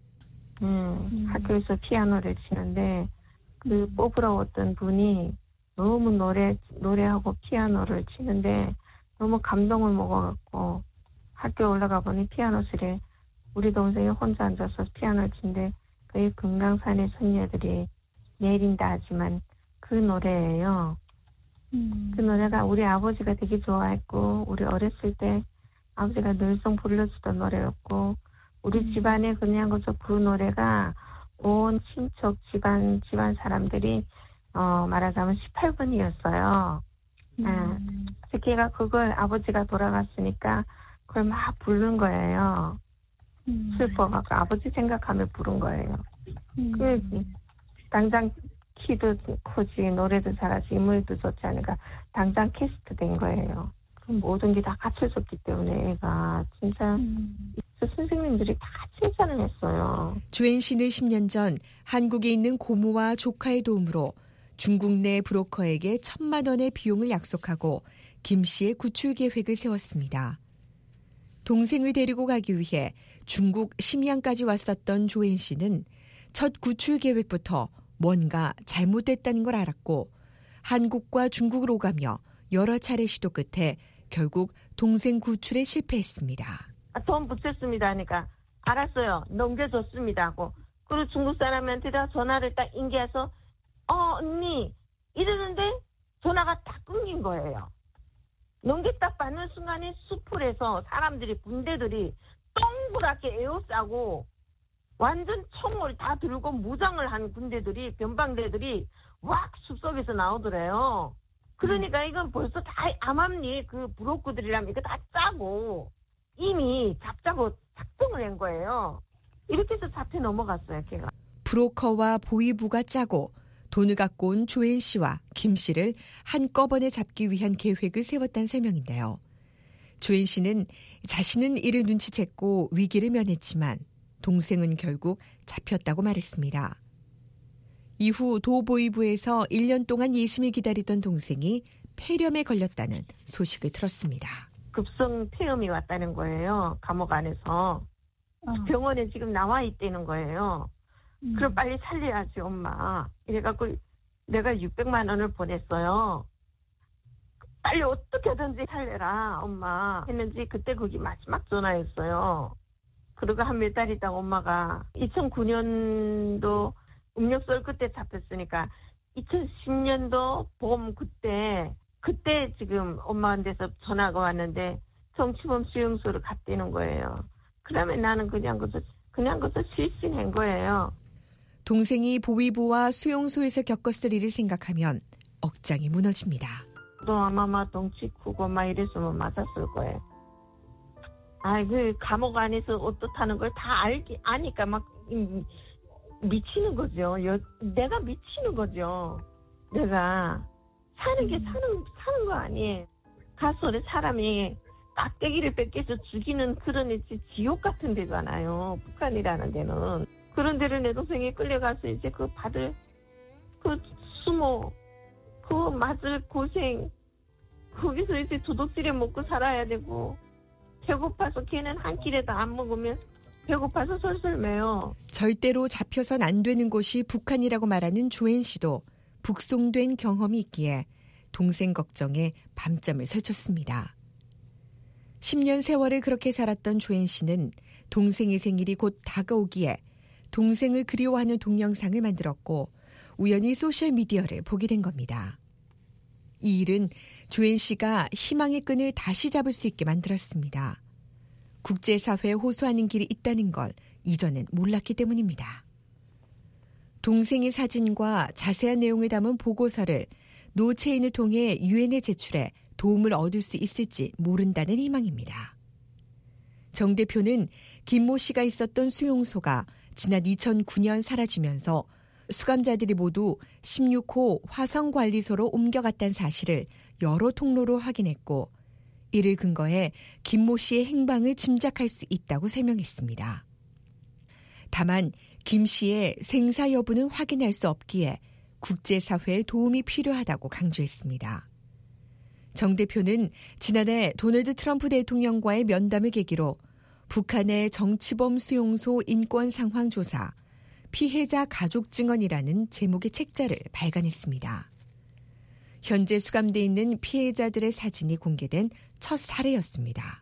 학교에서 피아노를 치는데 그 뽀부러웠던 분이 너무 노래하고 피아노를 치는데 너무 감동을 먹어갖고 학교 올라가 보니 피아노실에 우리 동생이 혼자 앉아서 피아노를 치는데 그게 금강산의 선녀들이 내린다 하지만 그 노래예요. 그 노래가 우리 아버지가 되게 좋아했고 우리 어렸을 때 아버지가 늘상 불러주던 노래였고 우리 집안에 그냥 그 노래가 온 친척 집안 사람들이 말하자면 18번이었어요. 그래서 걔가 그걸 아버지가 돌아갔으니까 그걸 막 부른 거예요. 슬퍼갖고 아버지 생각하며 부른 거예요. 당장 키도 크지 노래도 잘하지 인물도 좋지 않으니까 당장 캐스트 된 거예요. 모든 게 다 갖춰졌기 때문에 애가 진짜 선생님들이 다 칭찬을 했어요. 조앤 씨는 10년 전 한국에 있는 고모와 조카의 도움으로 중국 내 브로커에게 1,000만 원의 비용을 약속하고 김 씨의 구출 계획을 세웠습니다. 동생을 데리고 가기 위해 중국 심양까지 왔었던 조앤 씨는 첫 구출 계획부터 뭔가 잘못됐다는 걸 알았고 한국과 중국을 오가며 여러 차례 시도 끝에 결국 동생 구출에 실패했습니다. 돈 붙였습니다 하니까 알았어요. 넘겨줬습니다 하고 그리고 중국 사람한테 다 전화를 딱 인계해서 언니 이러는데 전화가 딱 끊긴 거예요. 넘겼다 받는 순간에 수풀에서 사람들이 군대들이 동그랗게 에워싸고 완전 총을 다 들고 무장을 한 군대들이 변방대들이 왁 숲속에서 나오더래요. 그러니까 이건 벌써 다 암암리 그 브로커들이라면 이거 다 짜고 이미 잡자고 작정을 한 거예요. 이렇게 해서 잡혀 넘어갔어요, 걔가. 브로커와 보위부가 짜고 돈을 갖고 온 조앤 씨와 김 씨를 한꺼번에 잡기 위한 계획을 세웠다는 설명인데요. 조앤 씨는 자신은 이를 눈치챘고 위기를 면했지만 동생은 결국 잡혔다고 말했습니다. 이후 도보위부에서 1년 동안 예심을 기다리던 동생이 폐렴에 걸렸다는 소식을 들었습니다. 급성 폐렴이 왔다는 거예요. 감옥 안에서. 병원에 지금 나와 있다는 거예요. 그럼 빨리 살려야지 엄마. 이래갖고 내가 600만 원을 보냈어요. 빨리 어떻게든지 살려라 엄마 했는지 그때 그게 마지막 전화였어요. 그리고 한 몇 달 있다가 엄마가 2009년도 음력설 그때 잡혔으니까 2010년도 봄 그때 그때 지금 엄마한테서 전화가 왔는데 정치범 수용소를 갔다는 거예요. 그러면 나는 그냥 그것도 실신한 거예요. 동생이 보위부와 수용소에서 겪었을 일을 생각하면 억장이 무너집니다. 또 아마 덩치 크고 막 이랬으면 맞았을 거예요. 그 감옥 안에서 어떻다는 걸 다 아니까 막 미치는 거죠. 내가 미치는 거죠. 내가 사는 게 사는 거 아니에요. 가서 사람이 깍대기를 뺏겨서 죽이는 그런 지옥 같은 데잖아요. 북한이라는 데는. 그런 데를 내 동생이 끌려가서 이제 그 받을 그 수모 그 맞을 고생 거기서 이제 도둑질해 먹고 살아야 되고 배고파서 걔는 한 끼라도 안 먹으면 배고파서 설설 매요. 절대로 잡혀선 안 되는 곳이 북한이라고 말하는 조엔 씨도 북송된 경험이 있기에 동생 걱정에 밤잠을 설쳤습니다. 10년 세월을 그렇게 살았던 조엔 씨는 동생의 생일이 곧 다가오기에 동생을 그리워하는 동영상을 만들었고 우연히 소셜미디어를 보게 된 겁니다. 이 일은 조엔 씨가 희망의 끈을 다시 잡을 수 있게 만들었습니다. 국제사회에 호소하는 길이 있다는 걸 이전엔 몰랐기 때문입니다. 동생의 사진과 자세한 내용을 담은 보고서를 노체인을 통해 유엔에 제출해 도움을 얻을 수 있을지 모른다는 희망입니다. 정 대표는 김모 씨가 있었던 수용소가 지난 2009년 사라지면서 수감자들이 모두 16호 화성관리소로 옮겨갔다는 사실을 여러 통로로 확인했고 이를 근거해 김모 씨의 행방을 짐작할 수 있다고 설명했습니다. 다만 김 씨의 생사 여부는 확인할 수 없기에 국제사회의 도움이 필요하다고 강조했습니다. 정 대표는 지난해 도널드 트럼프 대통령과의 면담을 계기로 북한의 정치범 수용소 인권 상황 조사, 피해자 가족 증언이라는 제목의 책자를 발간했습니다. 현재 수감돼 있는 피해자들의 사진이 공개된 첫 사례였습니다.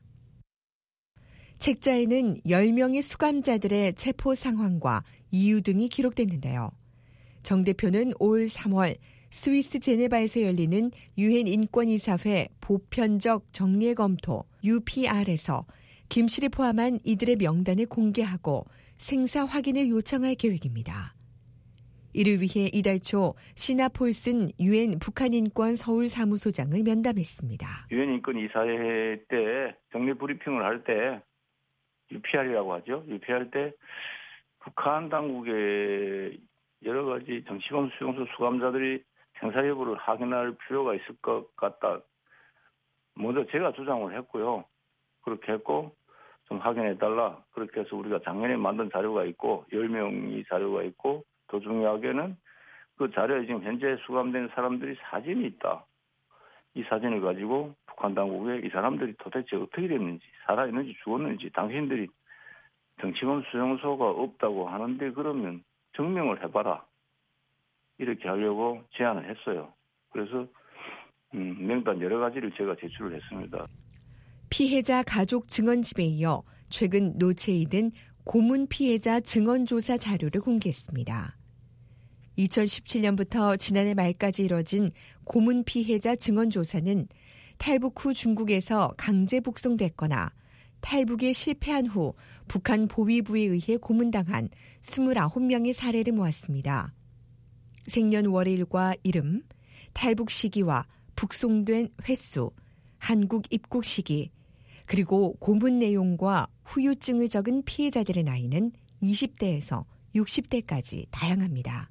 책자에는 10명의 수감자들의 체포 상황과 이유 등이 기록됐는데요. 정 대표는 올 3월 스위스 제네바에서 열리는 유엔 인권이사회 보편적 정례 검토 UPR에서 김 씨를 포함한 이들의 명단을 공개하고 생사 확인을 요청할 계획입니다. 이를 위해 이달 초 시나 폴슨 유엔 북한인권 서울사무소장을 면담했습니다. 유엔 인권이사회 때 정례 브리핑을 할 때 UPR이라고 하죠. UPR 때 북한 당국의 여러 가지 정치범 수용소 수감자들이 생사 여부를 확인할 필요가 있을 것 같다. 먼저 제가 주장을 했고요. 그렇게 했고 좀 확인해달라. 그렇게 해서 우리가 작년에 만든 자료가 있고 10명이 자료가 있고 더 중요하게는 그 자료에 지금 현재 수감된 사람들이 사진이 있다. 이 사진을 가지고 북한 당국에 이 사람들이 도대체 어떻게 됐는지 살아있는지 죽었는지 당신들이 정치범 수용소가 없다고 하는데 그러면 증명을 해봐라. 이렇게 하려고 제안을 했어요. 그래서 명단 여러 가지를 제가 제출을 했습니다. 피해자 가족 증언집에 이어 최근 노체이든 고문 피해자 증언조사 자료를 공개했습니다. 2017년부터 지난해 말까지 이뤄진 고문 피해자 증언조사는 탈북 후 중국에서 강제 북송됐거나 탈북에 실패한 후 북한 보위부에 의해 고문당한 29명의 사례를 모았습니다. 생년월일과 이름, 탈북 시기와 북송된 횟수, 한국 입국 시기, 그리고 고문 내용과 후유증을 적은 피해자들의 나이는 20대에서 60대까지 다양합니다.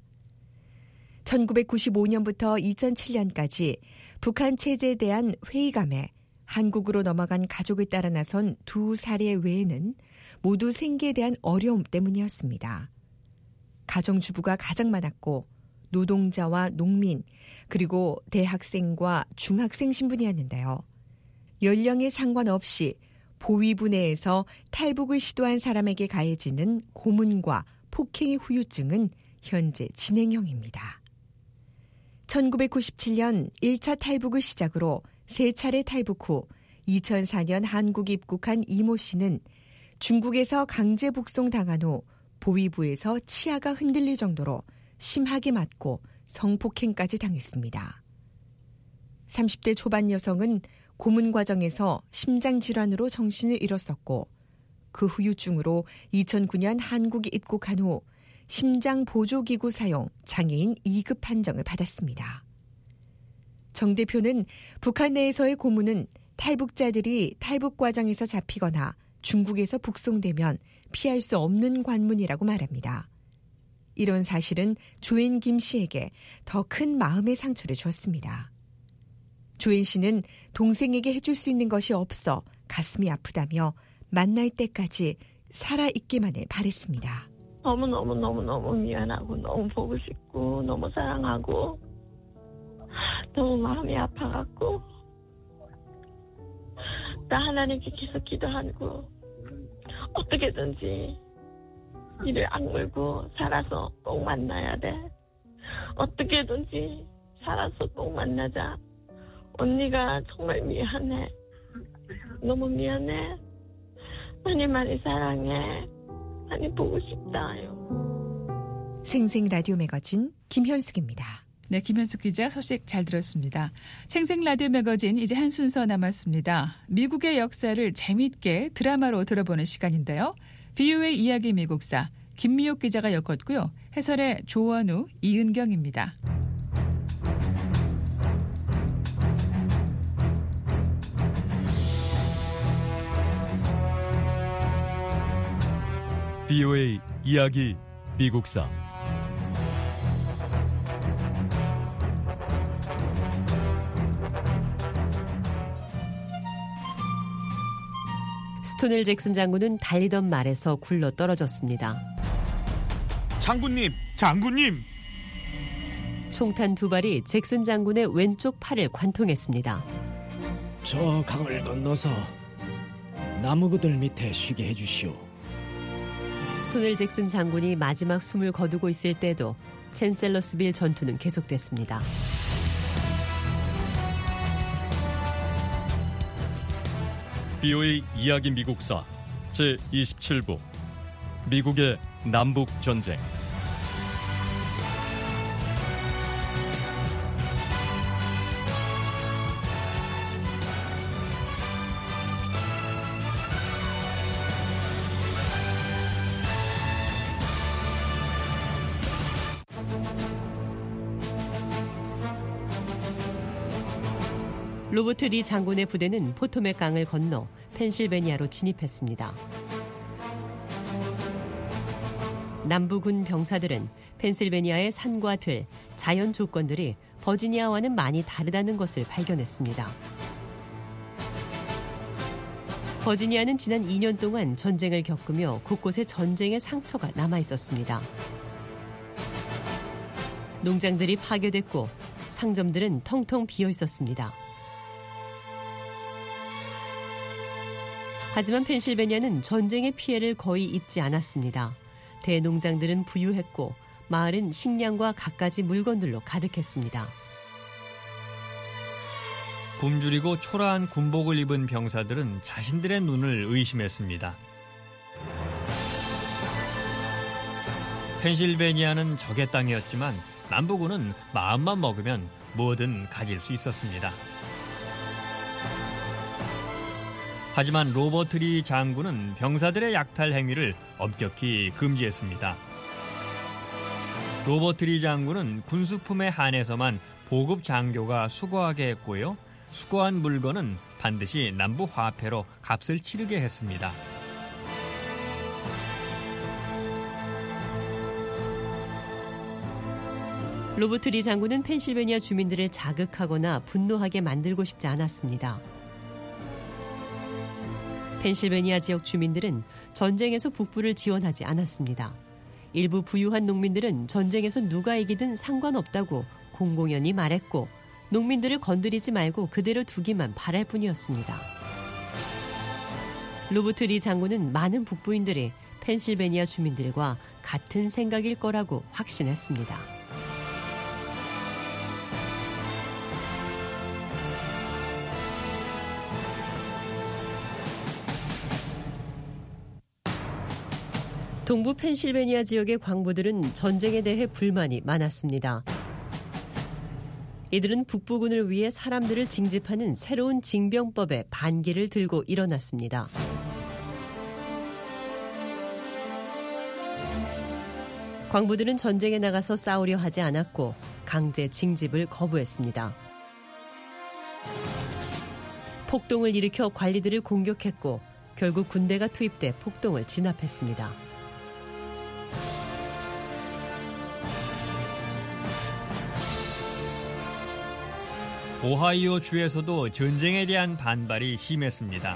1995년부터 2007년까지 북한 체제에 대한 회의감에 한국으로 넘어간 가족을 따라 나선 두 사례 외에는 모두 생계에 대한 어려움 때문이었습니다. 가정주부가 가장 많았고 노동자와 농민 그리고 대학생과 중학생 신분이었는데요. 연령에 상관없이 보위부 내에서 탈북을 시도한 사람에게 가해지는 고문과 폭행의 후유증은 현재 진행형입니다. 1997년 1차 탈북을 시작으로 3차례 탈북 후 2004년 한국 입국한 이모 씨는 중국에서 강제 북송당한 후 보위부에서 치아가 흔들릴 정도로 심하게 맞고 성폭행까지 당했습니다. 30대 초반 여성은 고문 과정에서 심장질환으로 정신을 잃었었고 그 후유증으로 2009년 한국에 입국한 후 심장보조기구 사용 장애인 2급 판정을 받았습니다. 정 대표는 북한 내에서의 고문은 탈북자들이 탈북 과정에서 잡히거나 중국에서 북송되면 피할 수 없는 관문이라고 말합니다. 이런 사실은 조엔 김 씨에게 더 큰 마음의 상처를 주었습니다. 조엔 씨는 동생에게 해줄 수 있는 것이 없어 가슴이 아프다며 만날 때까지 살아있기만을 바랬습니다. 너무 미안하고 너무 보고 싶고 너무 사랑하고 너무 마음이 아파갖고 나 하나님께 계속 기도하고 어떻게든지 이를 악물고 살아서 꼭 만나야 돼. 어떻게든지 살아서 꼭 만나자. 언니가 정말 미안해. 너무 미안해. 많이 사랑해. 많이 보고 싶다요. 생생 라디오 매거진 김현숙입니다. 네, 김현숙 기자 소식 잘 들었습니다. 생생 라디오 매거진 이제 한 순서 남았습니다. 미국의 역사를 재미있게 드라마로 들어보는 시간인데요. VOA 이야기 미국사 김미옥 기자가 엮었고요. 해설의 조원우, 이은경입니다. VOA 이야기 미국사 스토넬 잭슨 장군은 달리던 말에서 굴러 떨어졌습니다. 장군님! 총탄 두 발이 잭슨 장군의 왼쪽 팔을 관통했습니다. 저 강을 건너서 나무그들 밑에 쉬게 해주시오. 스토넬 잭슨 장군이 마지막 숨을 거두고 있을 때도 챈셀러스빌 전투는 계속됐습니다. VOA 이야기 미국사 제27부 미국의 남북전쟁. 로버트 리 장군의 부대는 포토맥 강을 건너 펜실베니아로 진입했습니다. 남부군 병사들은 펜실베니아의 산과 들, 자연 조건들이 버지니아와는 많이 다르다는 것을 발견했습니다. 버지니아는 지난 2년 동안 전쟁을 겪으며 곳곳에 전쟁의 상처가 남아 있었습니다. 농장들이 파괴됐고 상점들은 텅텅 비어 있었습니다. 하지만 펜실베니아는 전쟁의 피해를 거의 입지 않았습니다. 대농장들은 부유했고 마을은 식량과 갖가지 물건들로 가득했습니다. 굶주리고 초라한 군복을 입은 병사들은 자신들의 눈을 의심했습니다. 펜실베니아는 적의 땅이었지만 남부군은 마음만 먹으면 뭐든 가질 수 있었습니다. 하지만 로버트 리 장군은 병사들의 약탈 행위를 엄격히 금지했습니다. 로버트 리 장군은 군수품에 한해서만 보급 장교가 수거하게 했고요. 수거한 물건은 반드시 남부 화폐로 값을 치르게 했습니다. 로버트 리 장군은 펜실베니아 주민들을 자극하거나 분노하게 만들고 싶지 않았습니다. 펜실베니아 지역 주민들은 전쟁에서 북부를 지원하지 않았습니다. 일부 부유한 농민들은 전쟁에서 누가 이기든 상관없다고 공공연히 말했고 농민들을 건드리지 말고 그대로 두기만 바랄 뿐이었습니다. 로버트 리 장군은 많은 북부인들이 펜실베니아 주민들과 같은 생각일 거라고 확신했습니다. 동부 펜실베니아 지역의 광부들은 전쟁에 대해 불만이 많았습니다. 이들은 북부군을 위해 사람들을 징집하는 새로운 징병법에 반기를 들고 일어났습니다. 광부들은 전쟁에 나가서 싸우려 하지 않았고 강제 징집을 거부했습니다. 폭동을 일으켜 관리들을 공격했고 결국 군대가 투입돼 폭동을 진압했습니다. 오하이오 주에서도 전쟁에 대한 반발이 심했습니다.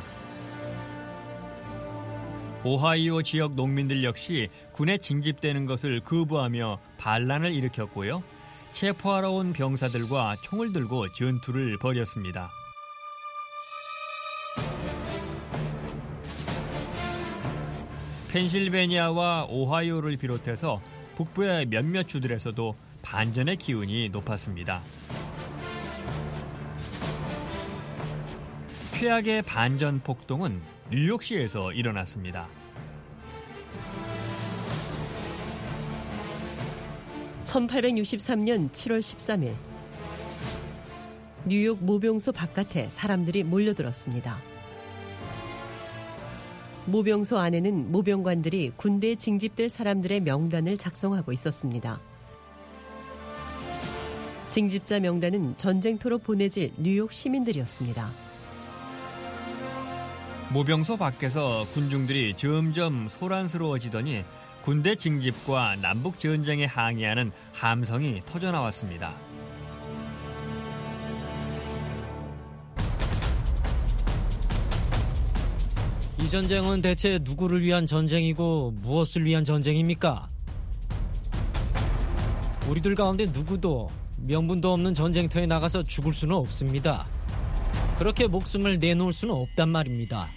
오하이오 지역 농민들 역시 군에 징집되는 것을 거부하며 반란을 일으켰고요. 체포하러 온 병사들과 총을 들고 전투를 벌였습니다. 펜실베니아와 오하이오를 비롯해서 북부의 몇몇 주들에서도 반전의 기운이 높았습니다. 최악의 반전 폭동은 뉴욕시에서 일어났습니다. 1863년 7월 13일 뉴욕 모병소 바깥에 사람들이 몰려들었습니다. 모병소 안에는 모병관들이 군대에 징집될 사람들의 명단을 작성하고 있었습니다. 징집자 명단은 전쟁터로 보내질 뉴욕 시민들이었습니다. 모병소 밖에서 군중들이 점점 소란스러워지더니 군대 징집과 남북 전쟁에 항의하는 함성이 터져나왔습니다. 이 전쟁은 대체 누구를 위한 전쟁이고 무엇을 위한 전쟁입니까? 우리들 가운데 누구도 명분도 없는 전쟁터에 나가서 죽을 수는 없습니다. 그렇게 목숨을 내놓을 수는 없단 말입니다.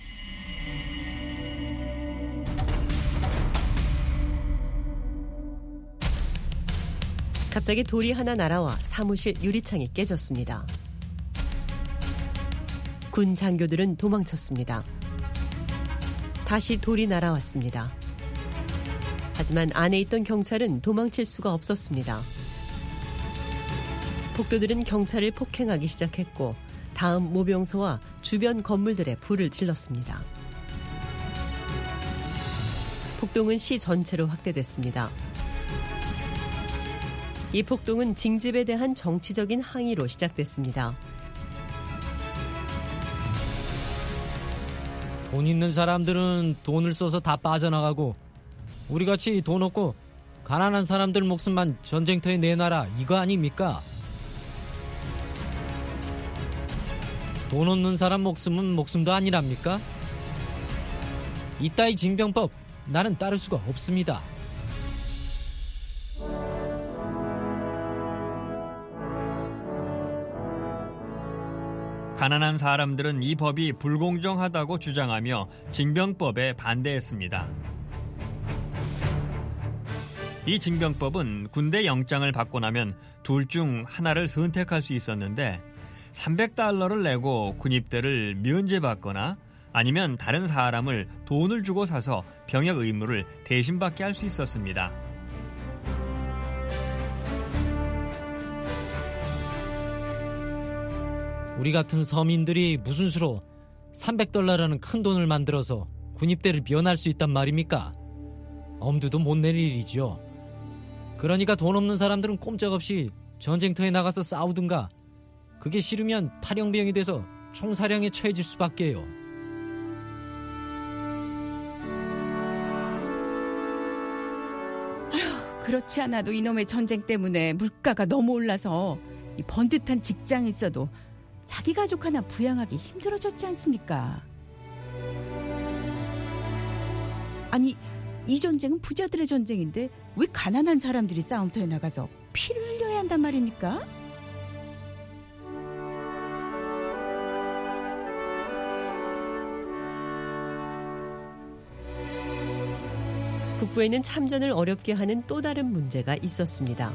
갑자기 돌이 하나 날아와 사무실 유리창이 깨졌습니다. 군 장교들은 도망쳤습니다. 다시 돌이 날아왔습니다. 하지만 안에 있던 경찰은 도망칠 수가 없었습니다. 폭도들은 경찰을 폭행하기 시작했고 다음 모병소와 주변 건물들에 불을 질렀습니다. 폭동은 시 전체로 확대됐습니다. 이 폭동은 징집에 대한 정치적인 항의로 시작됐습니다. 돈 있는 사람들은 돈을 써서 다 빠져나가고 우리같이 돈 없고 가난한 사람들 목숨만 전쟁터에 내놔라 이거 아닙니까? 돈 없는 사람 목숨은 목숨도 아니랍니까? 이따위 징병법 나는 따를 수가 없습니다. 가난한 사람들은 이 법이 불공정하다고 주장하며 징병법에 반대했습니다. 이 징병법은 군대 영장을 받고 나면 둘 중 하나를 선택할 수 있었는데 $300를 내고 군입대를 면제받거나 아니면 다른 사람을 돈을 주고 사서 병역 의무를 대신 받게 할 수 있었습니다. 우리 같은 서민들이 무슨 수로 $300라는 큰 돈을 만들어서 군입대를 면할 수 있단 말입니까? 엄두도 못 낼 일이죠. 그러니까 돈 없는 사람들은 꼼짝없이 전쟁터에 나가서 싸우든가 그게 싫으면 파령병이 돼서 총사령에 처해질 수밖에요. 아휴, 그렇지 않아도 이놈의 전쟁 때문에 물가가 너무 올라서 이 번듯한 직장이 있어도 자기 가족 하나 부양하기 힘들어졌지 않습니까? 아니, 이 전쟁은 부자들의 전쟁인데 왜 가난한 사람들이 싸움터에 나가서 피를 흘려야 한단 말입니까? 북부에는 참전을 어렵게 하는 또 다른 문제가 있었습니다.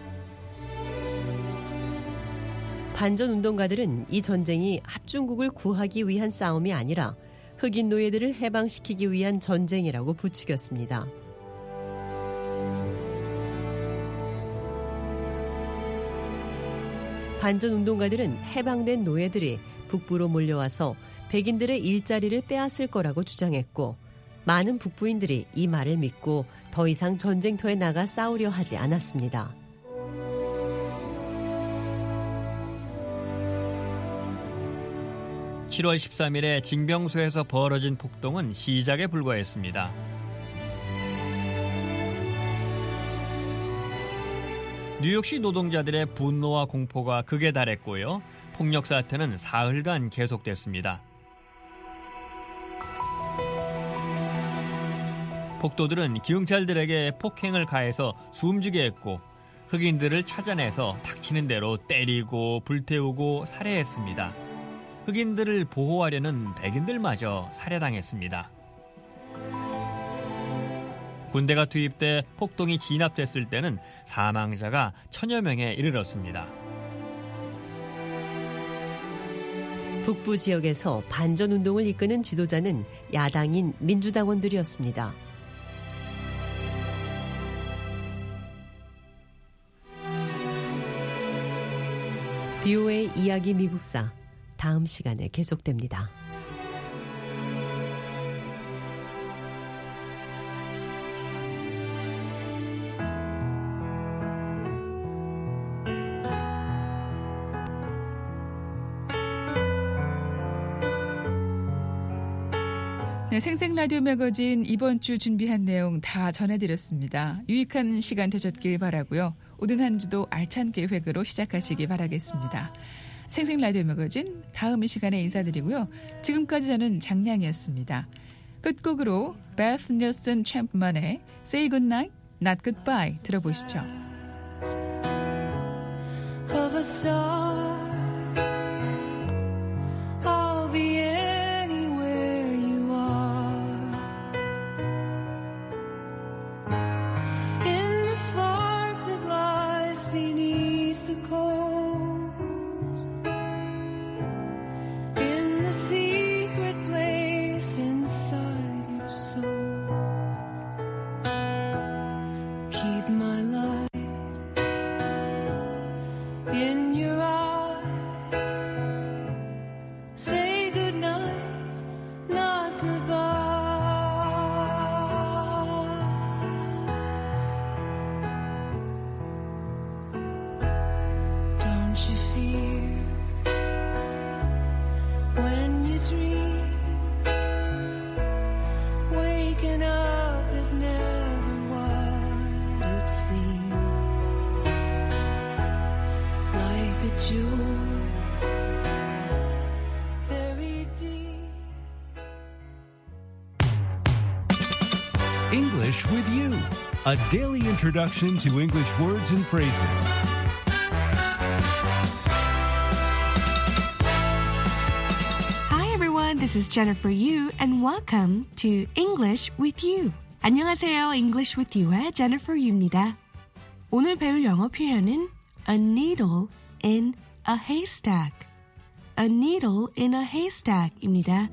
반전운동가들은 이 전쟁이 합중국을 구하기 위한 싸움이 아니라 흑인 노예들을 해방시키기 위한 전쟁이라고 부추겼습니다. 반전 운동가들은 해방된 노예들이 북부로 몰려와서 백인들의 일자리를 빼앗을 거라고 주장했고 많은 북부인들이 이 말을 믿고 더 이상 전쟁터에 나가 싸우려 하지 않았습니다. (7월 13일에) 징병소에서 벌어진 폭동은 시작에 불과했습니다. 뉴욕시 노동자들의 분노와 공포가 극에 달했고요. 폭력 사태는 사흘간 계속됐습니다. 폭도들은 경찰들에게 폭행을 가해서 숨지게 했고 흑인들을 찾아내서 닥치는 대로 때리고 불태우고 살해했습니다. 흑인들을 보호하려는 백인들마저 살해당했습니다. 군대가 투입돼 폭동이 진압됐을 때는 사망자가 1000여 명에 이르렀습니다. 북부 지역에서 반전운동을 이끄는 지도자는 야당인 민주당원들이었습니다. VOA 이야기 미국사 다음 시간에 계속됩니다. 네, 생생 라디오 매거진 이번 주 준비한 내용 다 전해드렸습니다. 유익한 시간 되셨길 바라고요. 오는 한 주도 알찬 계획으로 시작하시기 바라겠습니다. 생생 라디오 매거진 다음 시간에 인사드리고요. 지금까지 저는 장량이었습니다. 끝곡으로 베스 닐슨 챔프만의 Say Goodnight, Not Goodbye 들어보시죠. Of a star, I'll be anywhere you are. In the spark that lies beneath the coals, in the secret place inside your soul. Keep my light in your eyes. Say goodnight, not goodbye. Don't you fear when you dream, waking up is never what it seems. Like a jewel, very deep. English with You, a daily introduction to English words and phrases. Hi everyone, this is Jennifer Yu and welcome to English with You. 안녕하세요, English with You의 Jennifer Yu입니다. 오늘 배울 영어 표현은 a needle in a haystack. A needle in a haystack입니다.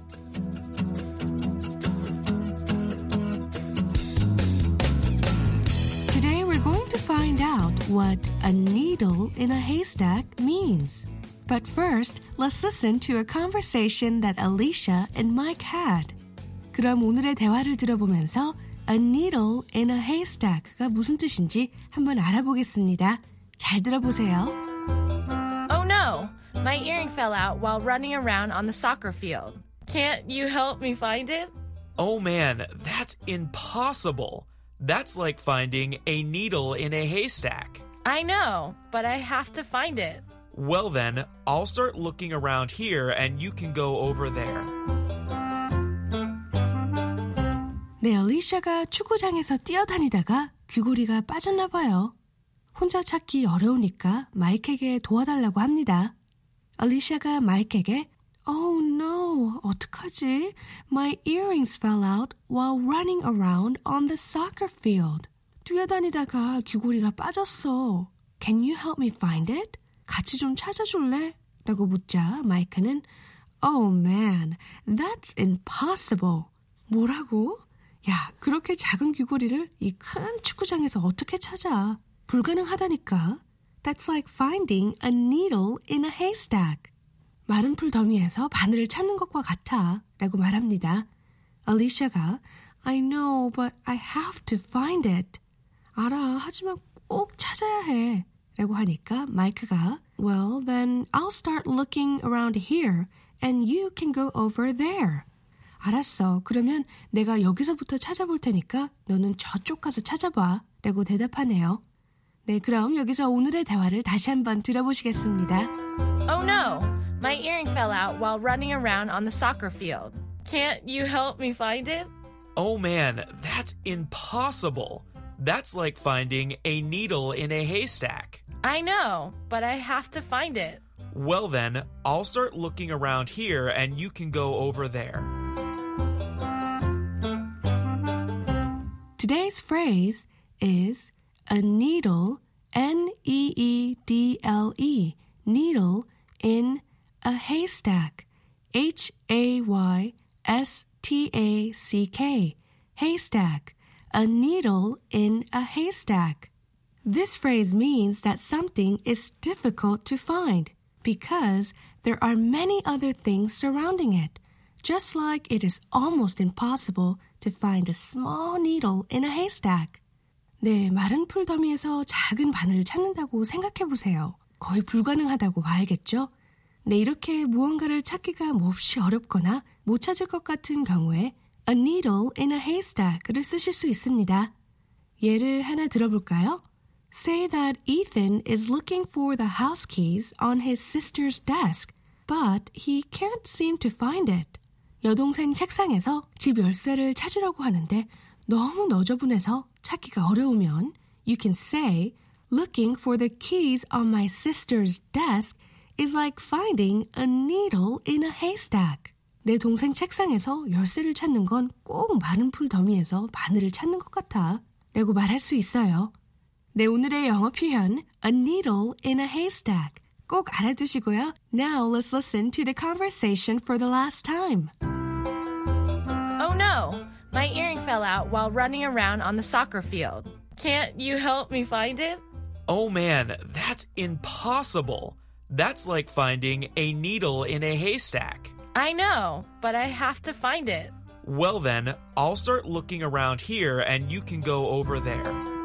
Today we're going to find out what a needle in a haystack means. But first, let's listen to a conversation that Alicia and Mike had. 그럼 오늘의 대화를 들어보면서 a needle in a haystack가 무슨 뜻인지 한번 알아보겠습니다. 잘 들어보세요. Oh no! My earring fell out while running around on the soccer field. Can't you help me find it? Oh man, that's impossible. That's like finding a needle in a haystack. I know, but I have to find it. Well then, I'll start looking around here and you can go over there. 네, 얼리샤가 축구장에서 뛰어다니다가 귀고리가 빠졌나 봐요. 혼자 찾기 어려우니까 마이크에게 도와달라고 합니다. 얼리샤가 마이크에게 Oh no, 어떡하지? My earrings fell out while running around on the soccer field. 뛰어다니다가 귀고리가 빠졌어. Can you help me find it? 같이 좀 찾아줄래? 라고 묻자 마이크는 Oh man, that's impossible. 뭐라고? 야, 그렇게 작은 귀고리를 이 큰 축구장에서 어떻게 찾아? 불가능하다니까. That's like finding a needle in a haystack. 마른 풀 더미에서 바늘을 찾는 것과 같아 라고 말합니다. 알리샤가 I know, but I have to find it. 알아, 하지만 꼭 찾아야 해 라고 하니까 마이크가 Well, then I'll start looking around here and you can go over there. 알았어. 그러면 내가 여기서부터 찾아볼 테니까 너는 저쪽 가서 찾아봐 라고 대답하네요. 네, 그럼 여기서 오늘의 대화를 다시 한번 들어보시겠습니다. Oh no, my earring fell out while running around on the soccer field. Can't you help me find it? Oh man, that's impossible. That's like finding a needle in a haystack. I know, but I have to find it. Well then, I'll start looking around here and you can go over there. Today's phrase is a needle, N-E-E-D-L-E, needle in a haystack, H-A-Y-S-T-A-C-K, haystack, a needle in a haystack. This phrase means that something is difficult to find because there are many other things surrounding it, just like it is almost impossible to find a small needle in a haystack. 네, 마른 풀 더미에서 작은 바늘을 찾는다고 생각해보세요. 거의 불가능하다고 봐야겠죠? 네, 이렇게 무언가를 찾기가 몹시 어렵거나 못 찾을 것 같은 경우에 a needle in a haystack를 쓰실 수 있습니다. 예를 하나 들어볼까요? Say that Ethan is looking for the house keys on his sister's desk, but he can't seem to find it. 여동생 책상에서 집 열쇠를 찾으려고 하는데 너무 너저분해서 찾기가 어려우면 you can say, looking for the keys on my sister's desk is like finding a needle in a haystack. 내 동생 책상에서 열쇠를 찾는 건 꼭 마른 풀 더미에서 바늘을 찾는 것 같아 라고 말할 수 있어요. 네, 오늘의 영어 표현 a needle in a haystack 꼭 알아두시고요. Now let's listen to the conversation for the last time. Oh no, my earring fell out while running around on the soccer field. Can't you help me find it? Oh man, that's impossible. That's like finding a needle in a haystack. I know, but I have to find it. Well then, I'll start looking around here and you can go over there.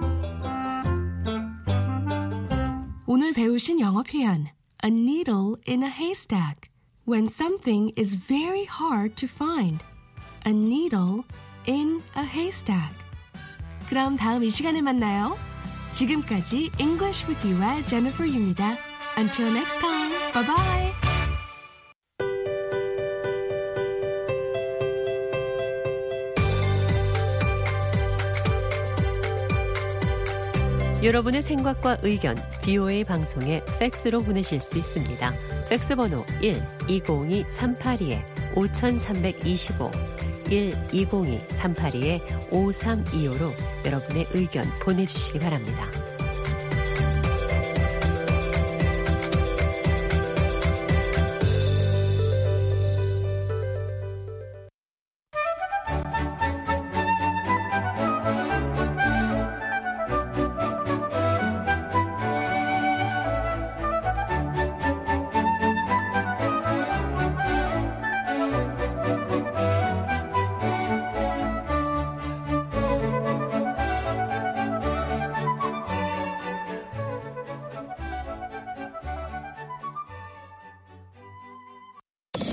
오늘 배우신 영어 표현 a needle in a haystack. When something is very hard to find. A needle in a haystack. 그럼 다음 이 시간에 만나요. 지금까지 English with You의 Jennifer Yu입니다. Until next time. Bye bye. 여러분의 생각과 의견, BOA 방송에 팩스로 보내실 수 있습니다. 팩스 번호 1-202-382-5325, 1-202-382-5325로 여러분의 의견 보내주시기 바랍니다.